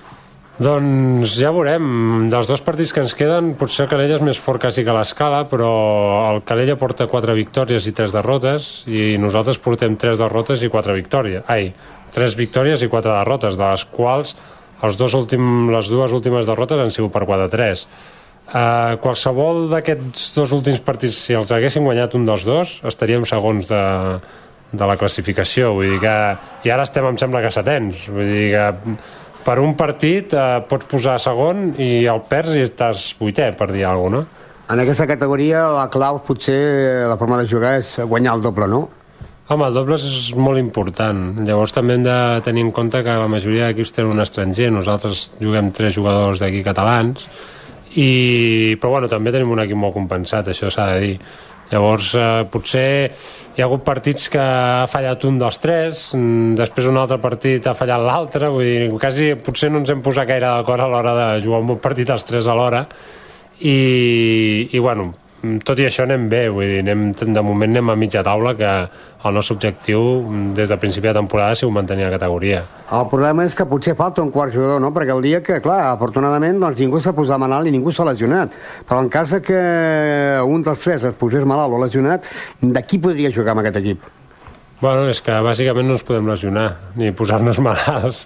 H: Doncs ja veurem. Dels dos partits que ens queden, potser el Calella és més fort quasi que l'Escala, però el Calella porta quatre victòries i tres derrotes, i nosaltres portem tres derrotes i quatre victòries. Ai, tres victòries i quatre derrotes, de les quals els dos últim, les dues últimes derrotes han sigut per quatre a tres. Uh, qualsevol d'aquests dos últims partits, si els haguéssim guanyat un dels dos, estaríem segons de, de la classificació. Vull dir que... I ara estem, em sembla, que setens. Vull dir que... Per un partit eh, pots posar segon i el perds i estàs vuitè, per dir alguna cosa, no?
A: En aquesta categoria la clau potser la forma de jugar és guanyar el doble, no?
H: Home, el doble és molt important. Llavors també hem de tenir en compte que la majoria d'equips tenen un estranger. Nosaltres juguem tres jugadors d'aquí catalans, i... però bueno, també tenim un equip molt compensat, això s'ha de dir. Llavors, eh, potser hi ha hagut partits que ha fallat un dels tres, després un altre partit ha fallat l'altre, vull dir, quasi potser no ens hem posat gaire d'acord a l'hora de jugar un partit els tres alhora, i, i bueno, tot i això anem bé, vull dir, anem, de moment anem a mitja taula, que el nostre objectiu des de principi de temporada ha sigut mantenir la categoria.
A: El problema és que potser falta un quart jugador, no? Perquè el dia que, clar, afortunadament, doncs ningú s'ha posat malalt i ningú s'ha lesionat. Però en cas que un dels tres es posés malalt o lesionat, de qui podria jugar amb aquest equip?
H: Bueno, és que bàsicament no ens podem lesionar, ni posar-nos malalts.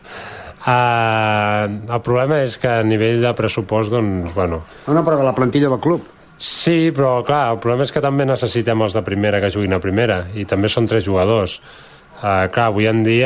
H: Uh, el problema és que a nivell de pressupost, doncs, bueno...
A: No, no, però de la plantilla del club.
H: Sí, però clar, el problema és que també necessitem els de primera que juguin a primera, i també són tres jugadors. Uh, clar, avui en dia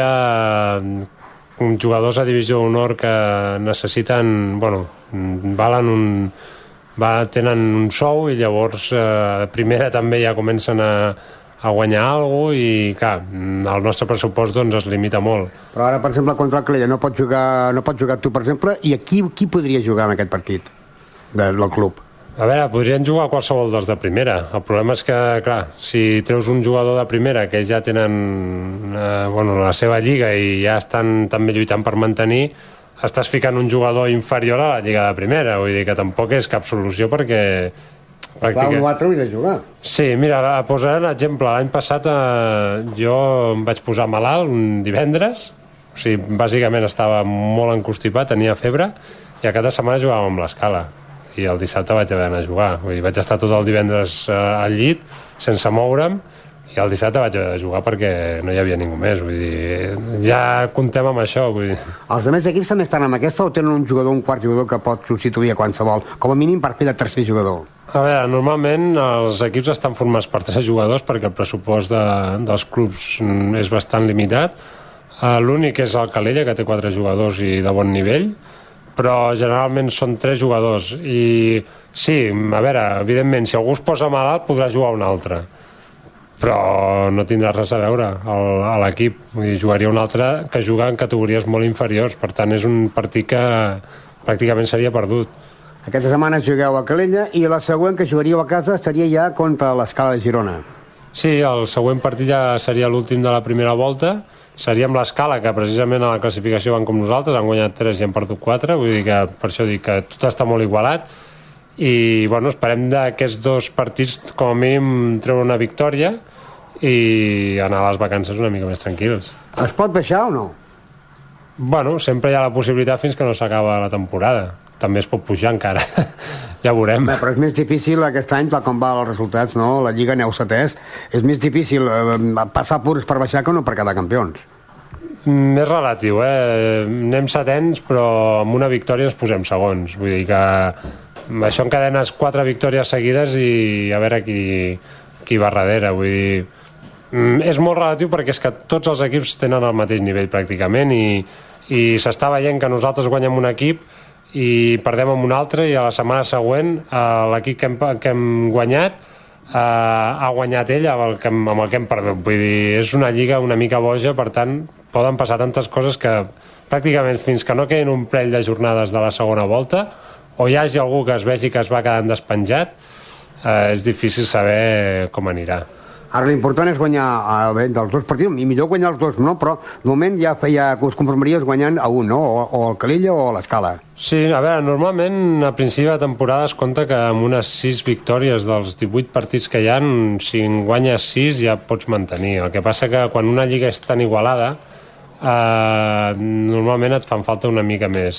H: uh, jugadors a divisió d'honor que necessiten, bueno, valen un, va, tenen un sou, i llavors uh, a primera també ja comencen a, a guanyar alguna cosa, i clar, el nostre pressupost doncs es limita molt.
A: Però ara, per exemple, contra el Calella no pots jugar, no pots jugar tu, per exemple, i aquí qui podria jugar en aquest partit de, del club?
H: A veure, podrien jugar qualsevol dels de primera. El problema és que, clar, si treus un jugador de primera que ja tenen eh, bueno, la seva lliga i ja estan també lluitant per mantenir, estàs ficant un jugador inferior a la lliga de primera. Vull dir que tampoc és cap solució, perquè...
A: Clar, un altre hauria de jugar.
H: Sí, mira, posaré un exemple. L'any passat eh, jo em vaig posar malalt un divendres, o sigui, bàsicament estava molt encostipat, tenia febre, i a cada setmana jugàvem amb l'Escala. I el dissabte vaig haver d'anar a jugar. Vull dir, vaig estar tot el divendres eh, al llit, sense moure'm, i el dissabte vaig haver de jugar perquè no hi havia ningú més. Vull dir, ja comptem amb això. Vull dir.
A: Els altres equips també estan amb aquesta, o tenen un jugador, un quart jugador que pot substituir a qualsevol, com a mínim per fer de tercer jugador?
H: A veure, normalment els equips estan formats per tres jugadors perquè el pressupost de, dels clubs és bastant limitat. Uh, L'únic és el Calella, que té quatre jugadors i de bon nivell, però generalment són tres jugadors, i sí, a veure, evidentment, si algú es posa malalt podrà jugar un altre, però no tindrà res a veure el, a l'equip. Vull dir, jugaria un altre que juga en categories molt inferiors, per tant és un partit que pràcticament seria perdut.
A: Aquesta setmana jugueu a Calella, i la següent que jugaríeu a casa estaria ja contra l'Escala de Girona.
H: Sí, el següent partit ja seria l'últim de la primera volta. Seríem l'Escala, que precisament a la classificació van com nosaltres, han guanyat tres i han perdut quatre, vull dir que per això dic que tot està molt igualat, i bueno, esperem d'aquests dos partits com a mínim treure una victòria i anar a les vacances una mica més tranquils.
A: Es pot baixar o no?
H: Bueno, sempre hi ha la possibilitat fins que no s'acaba la temporada. També es pot pujar encara. Ja veurem.
A: Bé, però és més difícil aquest any, tal com va els resultats, no? La Lliga aneu setès. És més difícil eh, passar purs per baixar que no per quedar campions.
H: Mm, és relatiu, eh? Anem setens, però amb una victòria ens posem segons. Vull dir que això encadenes quatre victòries seguides i a veure qui, qui va darrere. Vull dir, mm, és molt relatiu perquè és que tots els equips tenen el mateix nivell pràcticament, i, i s'està veient que nosaltres guanyem un equip i perdem amb un altre, i a la setmana següent eh, l'equip que hem, que hem guanyat eh, ha guanyat ell amb el, que, amb el que hem perdut. Vull dir, és una lliga una mica boja, per tant poden passar tantes coses que pràcticament fins que no quedin un parell de jornades de la segona volta, o hi hagi algú que es vegi que es va quedant despenjat, eh, és difícil saber com anirà.
A: Ara l'important és guanyar eh, dels dos partits, i millor guanyar els dos, no? Però de moment ja, ja us conformaries guanyant a un, no? O, o el Calella o l'Escala.
H: Sí, a veure, normalment a principi de temporada es compta que amb unes sis victòries dels divuit partits que hi ha, si en guanyes sis ja pots mantenir. El que passa que quan una lliga és tan igualada, eh, normalment et fan falta una mica més.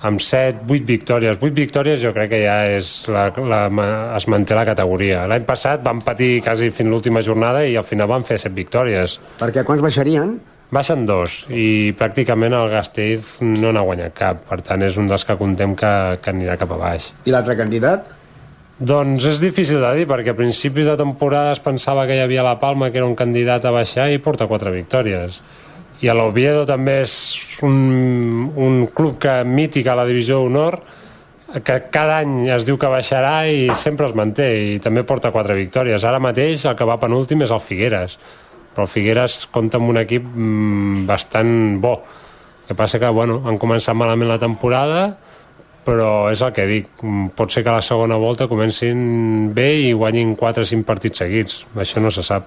H: amb set, vuit victòries. vuit victòries jo crec que ja és la, la, es manté la categoria. L'any passat van patir quasi fins l'última jornada i al final van fer set victòries.
A: Perquè quants baixarien?
H: Baixen dos, i pràcticament el Gasteiz no n'ha guanyat cap. Per tant, és un dels que contem que, que anirà cap a baix.
A: I l'altre candidat?
H: Doncs és difícil de dir, perquè a principis de temporada es pensava que hi havia la Palma, que era un candidat a baixar, i porta quatre victòries. I l'Oviedo també és un, un club que mític a la divisió d'honor, que cada any es diu que baixarà i sempre es manté, i també porta quatre victòries. Ara mateix el que va penúltim és el Figueres, però el Figueres compta amb un equip mmm, bastant bo. El que passa que bueno, han començat malament la temporada, però és el que dic, pot ser que a la segona volta comencin bé i guanyin quatre o cinc partits seguits. Això no se sap.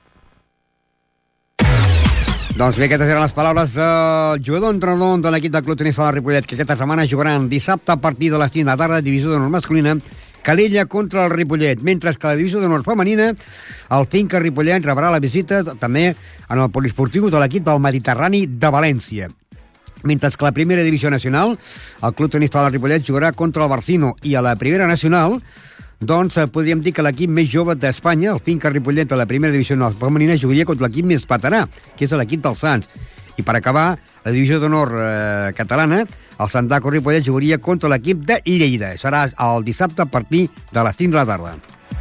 A: Doncs bé, aquestes eren les paraules del jugador entrenador de l'equip del Club Tenis Sala Ripollet, que aquesta setmana jugaran dissabte a partir de les cinc de la tarda, divisió d'honor masculina, Calella contra el Ripollet, mentre que la divisió d'honor femenina, el Finca Ripollet rebrà la visita també en el poliesportiu de l'equip del Mediterrani de València. Mentre que la primera divisió nacional, el Club Tenis Sala Ripollet jugarà contra el Barcino, i a la primera nacional, doncs podríem dir que l'equip més jove d'Espanya, el Finca Ripollet de la primera divisió femenina, jugaria contra l'equip més veterà, que és l'equip dels Sants. I per acabar, la divisió d'honor eh, catalana, el Santaco Ripollet jugaria contra l'equip de Lleida. Serà el dissabte a partir de les cinc de la tarda.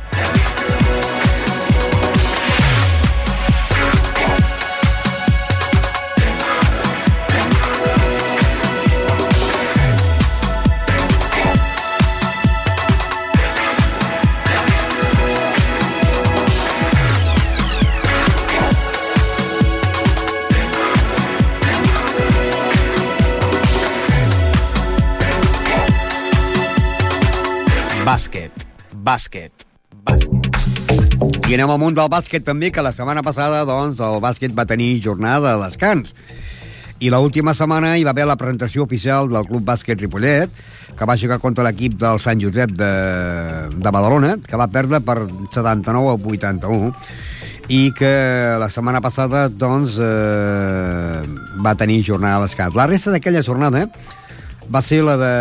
D: Bàsquet, bàsquet, bàsquet.
A: I anem al món del bàsquet també, que la setmana passada doncs, el bàsquet va tenir jornada de descans. I l'última setmana hi va haver la presentació oficial del Club Bàsquet Ripollet, que va jugar contra l'equip del Sant Josep de, de Badalona, que va perdre per setanta-nou a vuitanta-u, i que la setmana passada doncs, eh, va tenir jornada de descans. La resta d'aquella jornada va ser la de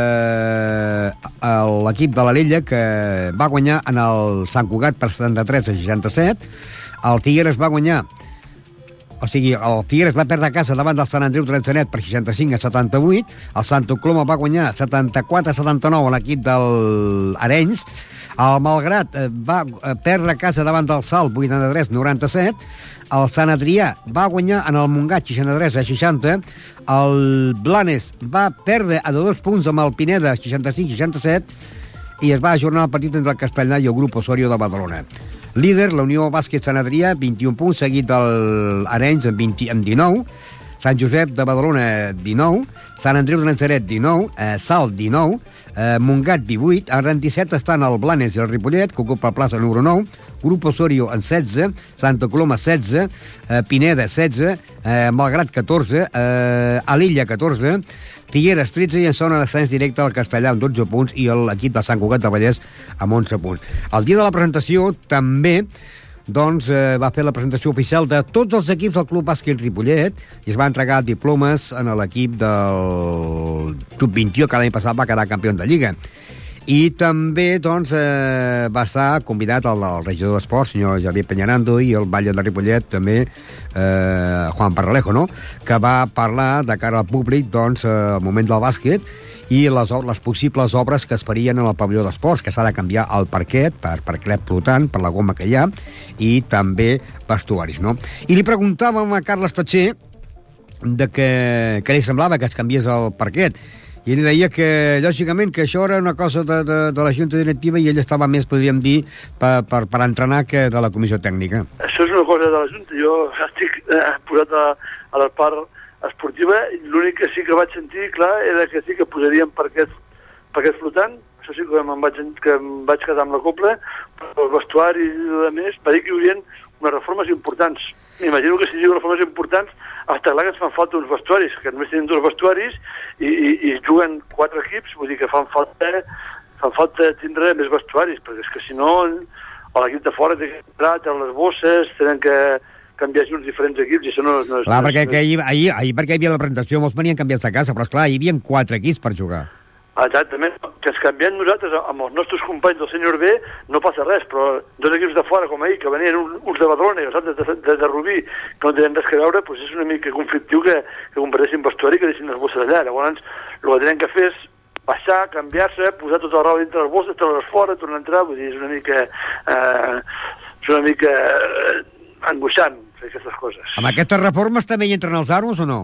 A: l'equip de l'Alella, que va guanyar en el Sant Cugat per setanta-tres a seixanta-set. El Figueres va guanyar, o sigui, el Figueres va perdre a casa davant del Sant Andreu Trençanet per seixanta-cinc a setanta-vuit. El Santa Coloma va guanyar setanta-quatre a setanta-nou a l'equip del Arenys. El Malgrat va perdre a casa davant del Salt vuitanta-tres a noranta-set. El Sant Adrià va guanyar en el Montgat seixanta-tres a seixanta. El Blanes va perdre a dos punts amb el Pineda seixanta-cinc a seixanta-set. I es va ajornar el partit entre el Castellnar i el grup Osorio de Badalona. Líder, la Unió Bàsquet Sant Adrià, vint-i-un punts, seguit del Arenys amb, vint, amb dinou. Sant Josep de Badalona, dinou. Sant Andreu de Natzaret, dinou. Eh, Salt, dinou. Eh, Montgat, divuit. En disset estan el Blanes i el Ripollet, que ocupa la plaça número nou. Grup Osorio en setze. Santa Coloma, setze. Eh, Pineda, setze. Eh, Malgrat, catorze. Eh, Alilla, catorze. Figueres, tretze, i en zona d'ascens directe al Castellà amb dotze punts, i l'equip de Sant Cugat de Vallès amb onze punts. El dia de la presentació també doncs, eh, va fer la presentació oficial de tots els equips del Club Bàsquet Ripollet, i es va entregar diplomes en l'equip del sub vint-i-u, que l'any passat va quedar campió de Lliga. I també doncs, eh, va estar convidat el, el regidor d'Esports, senyor Javier Peñarando, i el batlle de Ripollet també, eh, Juan Parralejo, no? Que va parlar de cara al públic doncs, eh, el moment del bàsquet i les, les possibles obres que es farien en el pavelló d'esports, que s'ha de canviar el parquet per parquet flotant, per la goma que hi ha, i també vestuaris, no? I li preguntàvem a Carles Tatxer de que, que li semblava que es canviés el parquet, i ell deia que, lògicament, que això era una cosa de, de, de la junta directiva, i ell estava més, podríem dir, per, per, per entrenar que de la comissió tècnica.
I: Això és una cosa de la junta. Jo estic eh, posat a, a la part esportiva. L'únic que sí que vaig sentir, clar, era que sí que posaríem parquet, parquet flotant. Això sí que em vaig, que em vaig quedar amb la copla, però els vestuaris i a més, va dir que hi haurien unes reformes importants. M'imagino que si hi ha reformes importants, està clar que ens fan falta uns vestuaris, que només tenen dos vestuaris i, i, i juguen quatre equips, vull dir que fan falta, fan falta tindre més vestuaris, perquè és que si no l'equip de fora té que entrar, treure les bosses, tenen que canviar uns diferents equips, i això no, no és...
A: Clar, perquè que ahir, ahir, ahir perquè hi havia la presentació, molts venien canviats de casa, però esclar, hi havia quatre equips per jugar.
I: Exactament, que ens canviem nosaltres amb els nostres companys del senyor B no passa res, però dos equips de fora com ahir, que venien un, uns de Badalona i els altres de, de, de Rubí, que no tenen res que veure, doncs és una mica conflictiu que, que comparteixin vestuari i que deixin les bosses allà. Llavors el que tenen que fer és baixar, canviar-se, posar tota la roba dintre les bosses, treure-les fora, tornar a entrar, vull dir, és una mica eh, és una mica eh, angoixant fer aquestes coses.
A: Amb aquestes reformes també hi entren els aros o no?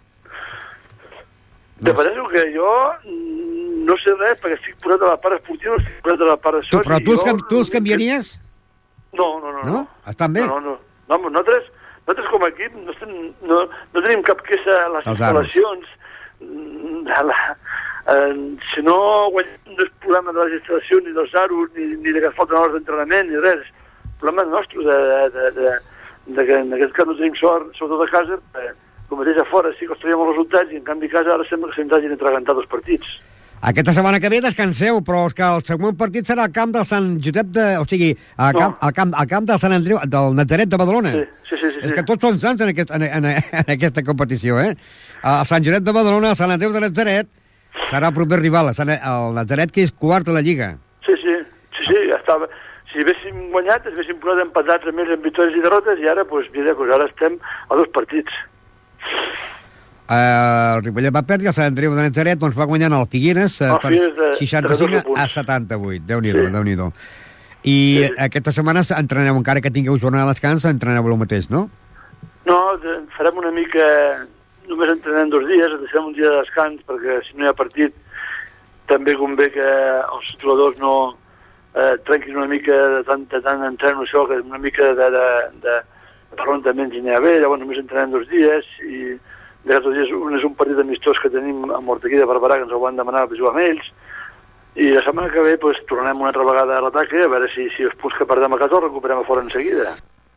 I: Te penso que jo no sé res, perquè estic posat a la part esportiva, estic posat a la part de soci.
A: Tu, però tu els, jo, tu els canviaries?
I: No, no, no.
A: No? Estan bé?
I: No, no, no. no nosaltres, nosaltres com a equip no, estem, no, no tenim cap queixa a les els instal·lacions. A la, eh, si no guanyem no és problema de les instal·lacions, ni dels aros, ni, ni de que falten hores d'entrenament, ni res. És problema nostre, de, de, de, de que en aquest cas no tenim sort, sobretot a casa, eh, com mateix a fora sí que els traiem els resultats i en canvi a casa ara sembla que se'ns hagin entregantat els partits.
A: Aquesta setmana que ve descanseu, però és que el següent partit serà al camp del Sant Josep de... O sigui, al camp, no. al camp, al camp del Sant Andreu, del Natzaret de Badalona.
I: Sí, sí, sí. sí
A: és que tots són sants en, aquest, en, en, en aquesta competició, eh? El Sant Josep de Badalona, el Sant Andreu de Natzaret, serà el proper rival, el Natzaret, que és quart a la Lliga.
I: Sí, sí, sí, sí, ja estava... Si haguéssim guanyat, haguéssim posat empatats a més en victòries i derrotes, i ara, doncs, mira, doncs ara estem a dos partits.
A: Uh, el Ripollet va perdre, el Sant Andreu de Natzaret doncs va guanyant el Figueres uh, per seixanta-cinc a setanta-vuit. Déu-n'hi-do, sí. Déu-n'hi-do. I sí, sí. Aquesta setmana entreneu, encara que tingueu jornada de descans, entreneu el mateix, no?
I: No, farem una mica... Només entrenem dos dies, deixem un dia de descans, perquè si no hi ha partit també convé que els jugadors no eh, trenquin una mica de tant, de tant entreno això, que una mica de, de, de, de parlant també ens hi ha bé, llavors només entrenem dos dies i d'aquests dies un és un partit amistós que tenim a Mortequí de Barberà, que ens ho van demanar per jugar amb ells, i la setmana que ve pues, tornem una altra vegada a l'atac, a veure si, si els punts que perdem a casa els recuperem a fora en seguida.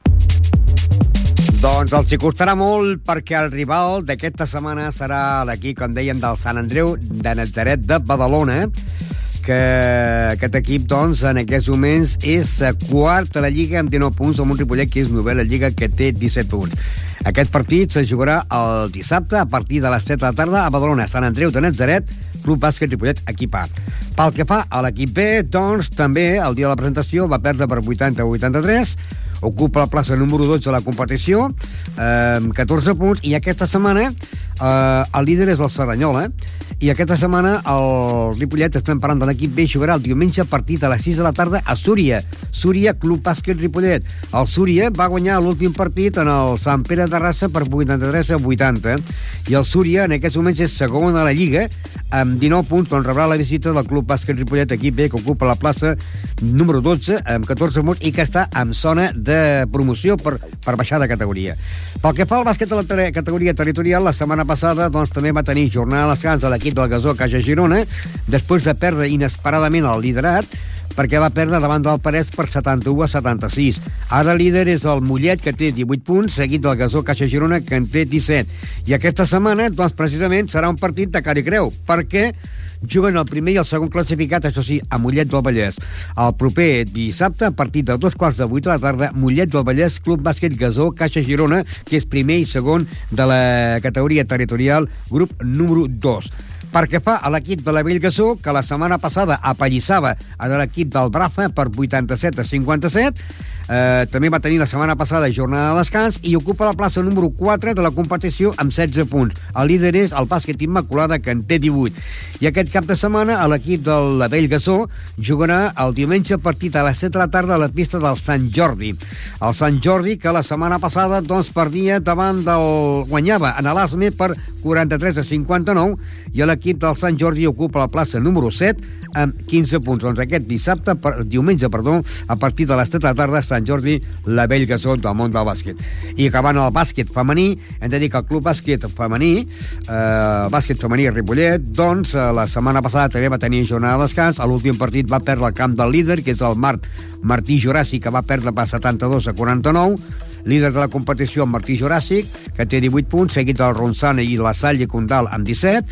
A: Doncs els hi costarà molt perquè el rival d'aquesta setmana serà l'equip, com dèiem, del Sant Andreu de Natzaret de Badalona, que aquest equip, doncs, en aquests moments és quart a la Lliga amb dinou punts, amb un Ripollet que és novè a la Lliga, que té disset punts. Aquest partit se jugarà el dissabte a partir de les set de la tarda a Badalona, Sant Andreu de Natzaret, Club Bàsquet Ripollet, equip A. Pel que fa a l'equip B, doncs, també el dia de la presentació va perdre per vuitanta a vuitanta-tres, ocupa la plaça número dotze de la competició, eh, amb catorze punts, i aquesta setmana eh, el líder és el Cerdanyola, i aquesta setmana el Ripollet, estem parlant de l'equip B, jugarà el diumenge a partir de les sis de la tarda a Súria. Súria, Club Bàsquet Ripollet. El Súria va guanyar l'últim partit en el Sant Pere de Rassa per vuitanta-tres a vuitanta, i el Súria en aquests moments és segon a la Lliga amb dinou punts, on rebrà la visita del Club Bàsquet Ripollet, equip B, que ocupa la plaça número dotze amb catorze punts i que està en zona de promoció per, per baixar de categoria. Pel que fa al bàsquet de la ter- categoria territorial, la setmana passada doncs, també va tenir jornada de descans a l'equip del Gasó Caixa Girona, després de perdre inesperadament el liderat, perquè va perdre davant del Parets per setanta-u a setanta-sis. Ara líder és el Mollet, que té divuit punts, seguit del Gasó Caixa Girona, que en té disset. I aquesta setmana, doncs, precisament, serà un partit de cara i creu, perquè juguen el primer i el segon classificat, això sí, a Mollet del Vallès. El proper dissabte, a partir de dos quarts de vuit de la tarda, Mollet del Vallès, Club Bàsquet Gasó Caixa Girona, que és primer i segon de la categoria territorial, grup número dos. Perquè fa a l'equip de la Bellgasó, que la setmana passada apallissava a l'equip del Brafa per vuitanta-set a cinquanta-set, eh, també va tenir la setmana passada jornada de descans i ocupa la plaça número quatre de la competició amb setze punts. El líder és el Bàsquet Immaculada, que en té divuit. I aquest cap de setmana l'equip de la Bellgasó jugarà el diumenge a partir de les set de la tarda a la pista del Sant Jordi. El Sant Jordi, que la setmana passada doncs, perdia davant del... guanyava en l'Asme per quaranta-tres a cinquanta-nou, i l'equip del Sant Jordi ocupa la plaça número set amb quinze punts. Doncs aquest dissabte, per, diumenge, perdó, a partir de les set de la tarda, Sant Jordi, la Bellgasó del món del bàsquet. I acabant el bàsquet femení, hem de dir que el Club Bàsquet Femení, eh, bàsquet femení Ripollet, doncs eh, la setmana passada també va tenir jornada de descans. A l'últim partit va perdre el camp del líder, que és el Mart Martí Juràssic, que va perdre per setanta-dos a quaranta-nou. Líder de la competició, Martí Juràssic, que té divuit punts, seguit del Ronçana i la Salle Condal amb disset.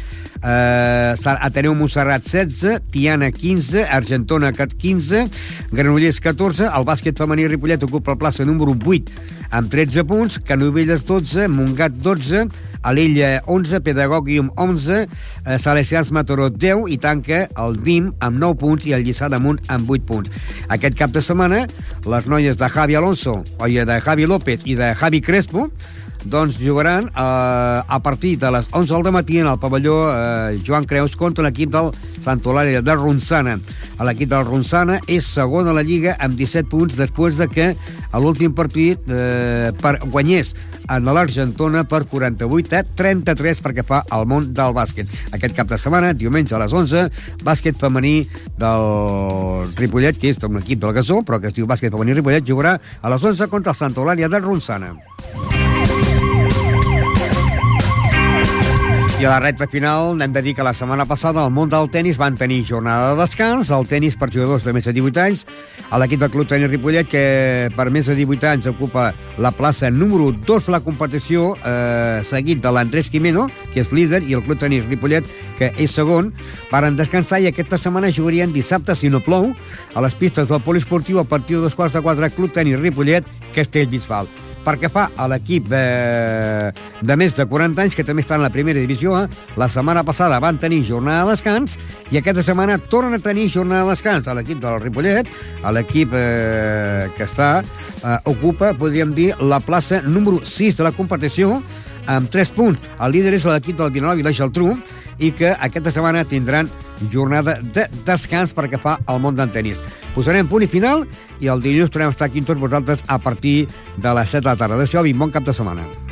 A: Eh, Ateneu Montserrat setze, Tiana quinze, Argentona quinze, Granollers catorze. El bàsquet femení Ripollet ocupa la plaça número vuit amb tretze punts, Canovelles dotze, Montgat dotze, a l'Illa onze, Pedagògium onze, Salesians Mataró deu i tanca el V I M amb nou punts i el Lliçà d'Amunt amb vuit punts. Aquest cap de setmana, les noies de Javi Alonso, oi, de Javi López i de Javi Crespo, doncs jugaran eh, a partir de les onze del matí en el pavelló eh, Joan Creus contra l'equip del Sant Eulàlia de Ronçana. L'equip del Ronçana és segon a la Lliga amb disset punts després de que a l'últim partit eh, per guanyés en l'Argentona per quaranta-vuit a trenta-tres perquè fa al món del bàsquet. Aquest cap de setmana, diumenge a les onze, bàsquet femení del Ripollet, que és un equip del Gasó, però que es diu bàsquet femení Ripollet, jugarà a les onze contra el Sant Eulàlia de Ronçana. I a la recta final hem de dir que la setmana passada al món del tennis van tenir jornada de descans, el tennis per jugadors de més de divuit anys, a l'equip del Club Tenis Ripollet, que per més de divuit anys ocupa la plaça número dos de la competició, eh, seguit de l'Andrés Quimeno, que és líder, i el Club Tenis Ripollet, que és segon, varen descansar i aquesta setmana jugarien dissabte, si no plou, a les pistes del poliesportiu a partir de dos quarts de quatre, Club Tenis Ripollet, Castellbisbal. Perquè fa a l'equip de, de més de quaranta anys, que també està en la primera divisió A, la setmana passada van tenir jornada de descans i aquesta setmana tornen a tenir jornada de descans a l'equip del Ripollet, a l'equip eh, que està, eh, ocupa, podríem dir, la plaça número sis de la competició, amb tres punts. El líder és l'equip del Vilanova i la Geltrú, i que aquesta setmana tindran jornada de descans perquè fa al món del tenis. Posarem punt i final i el dilluns tornem a estar aquí amb tots vosaltres a partir de les set de la tarda. Adéu-siau i bon cap de setmana.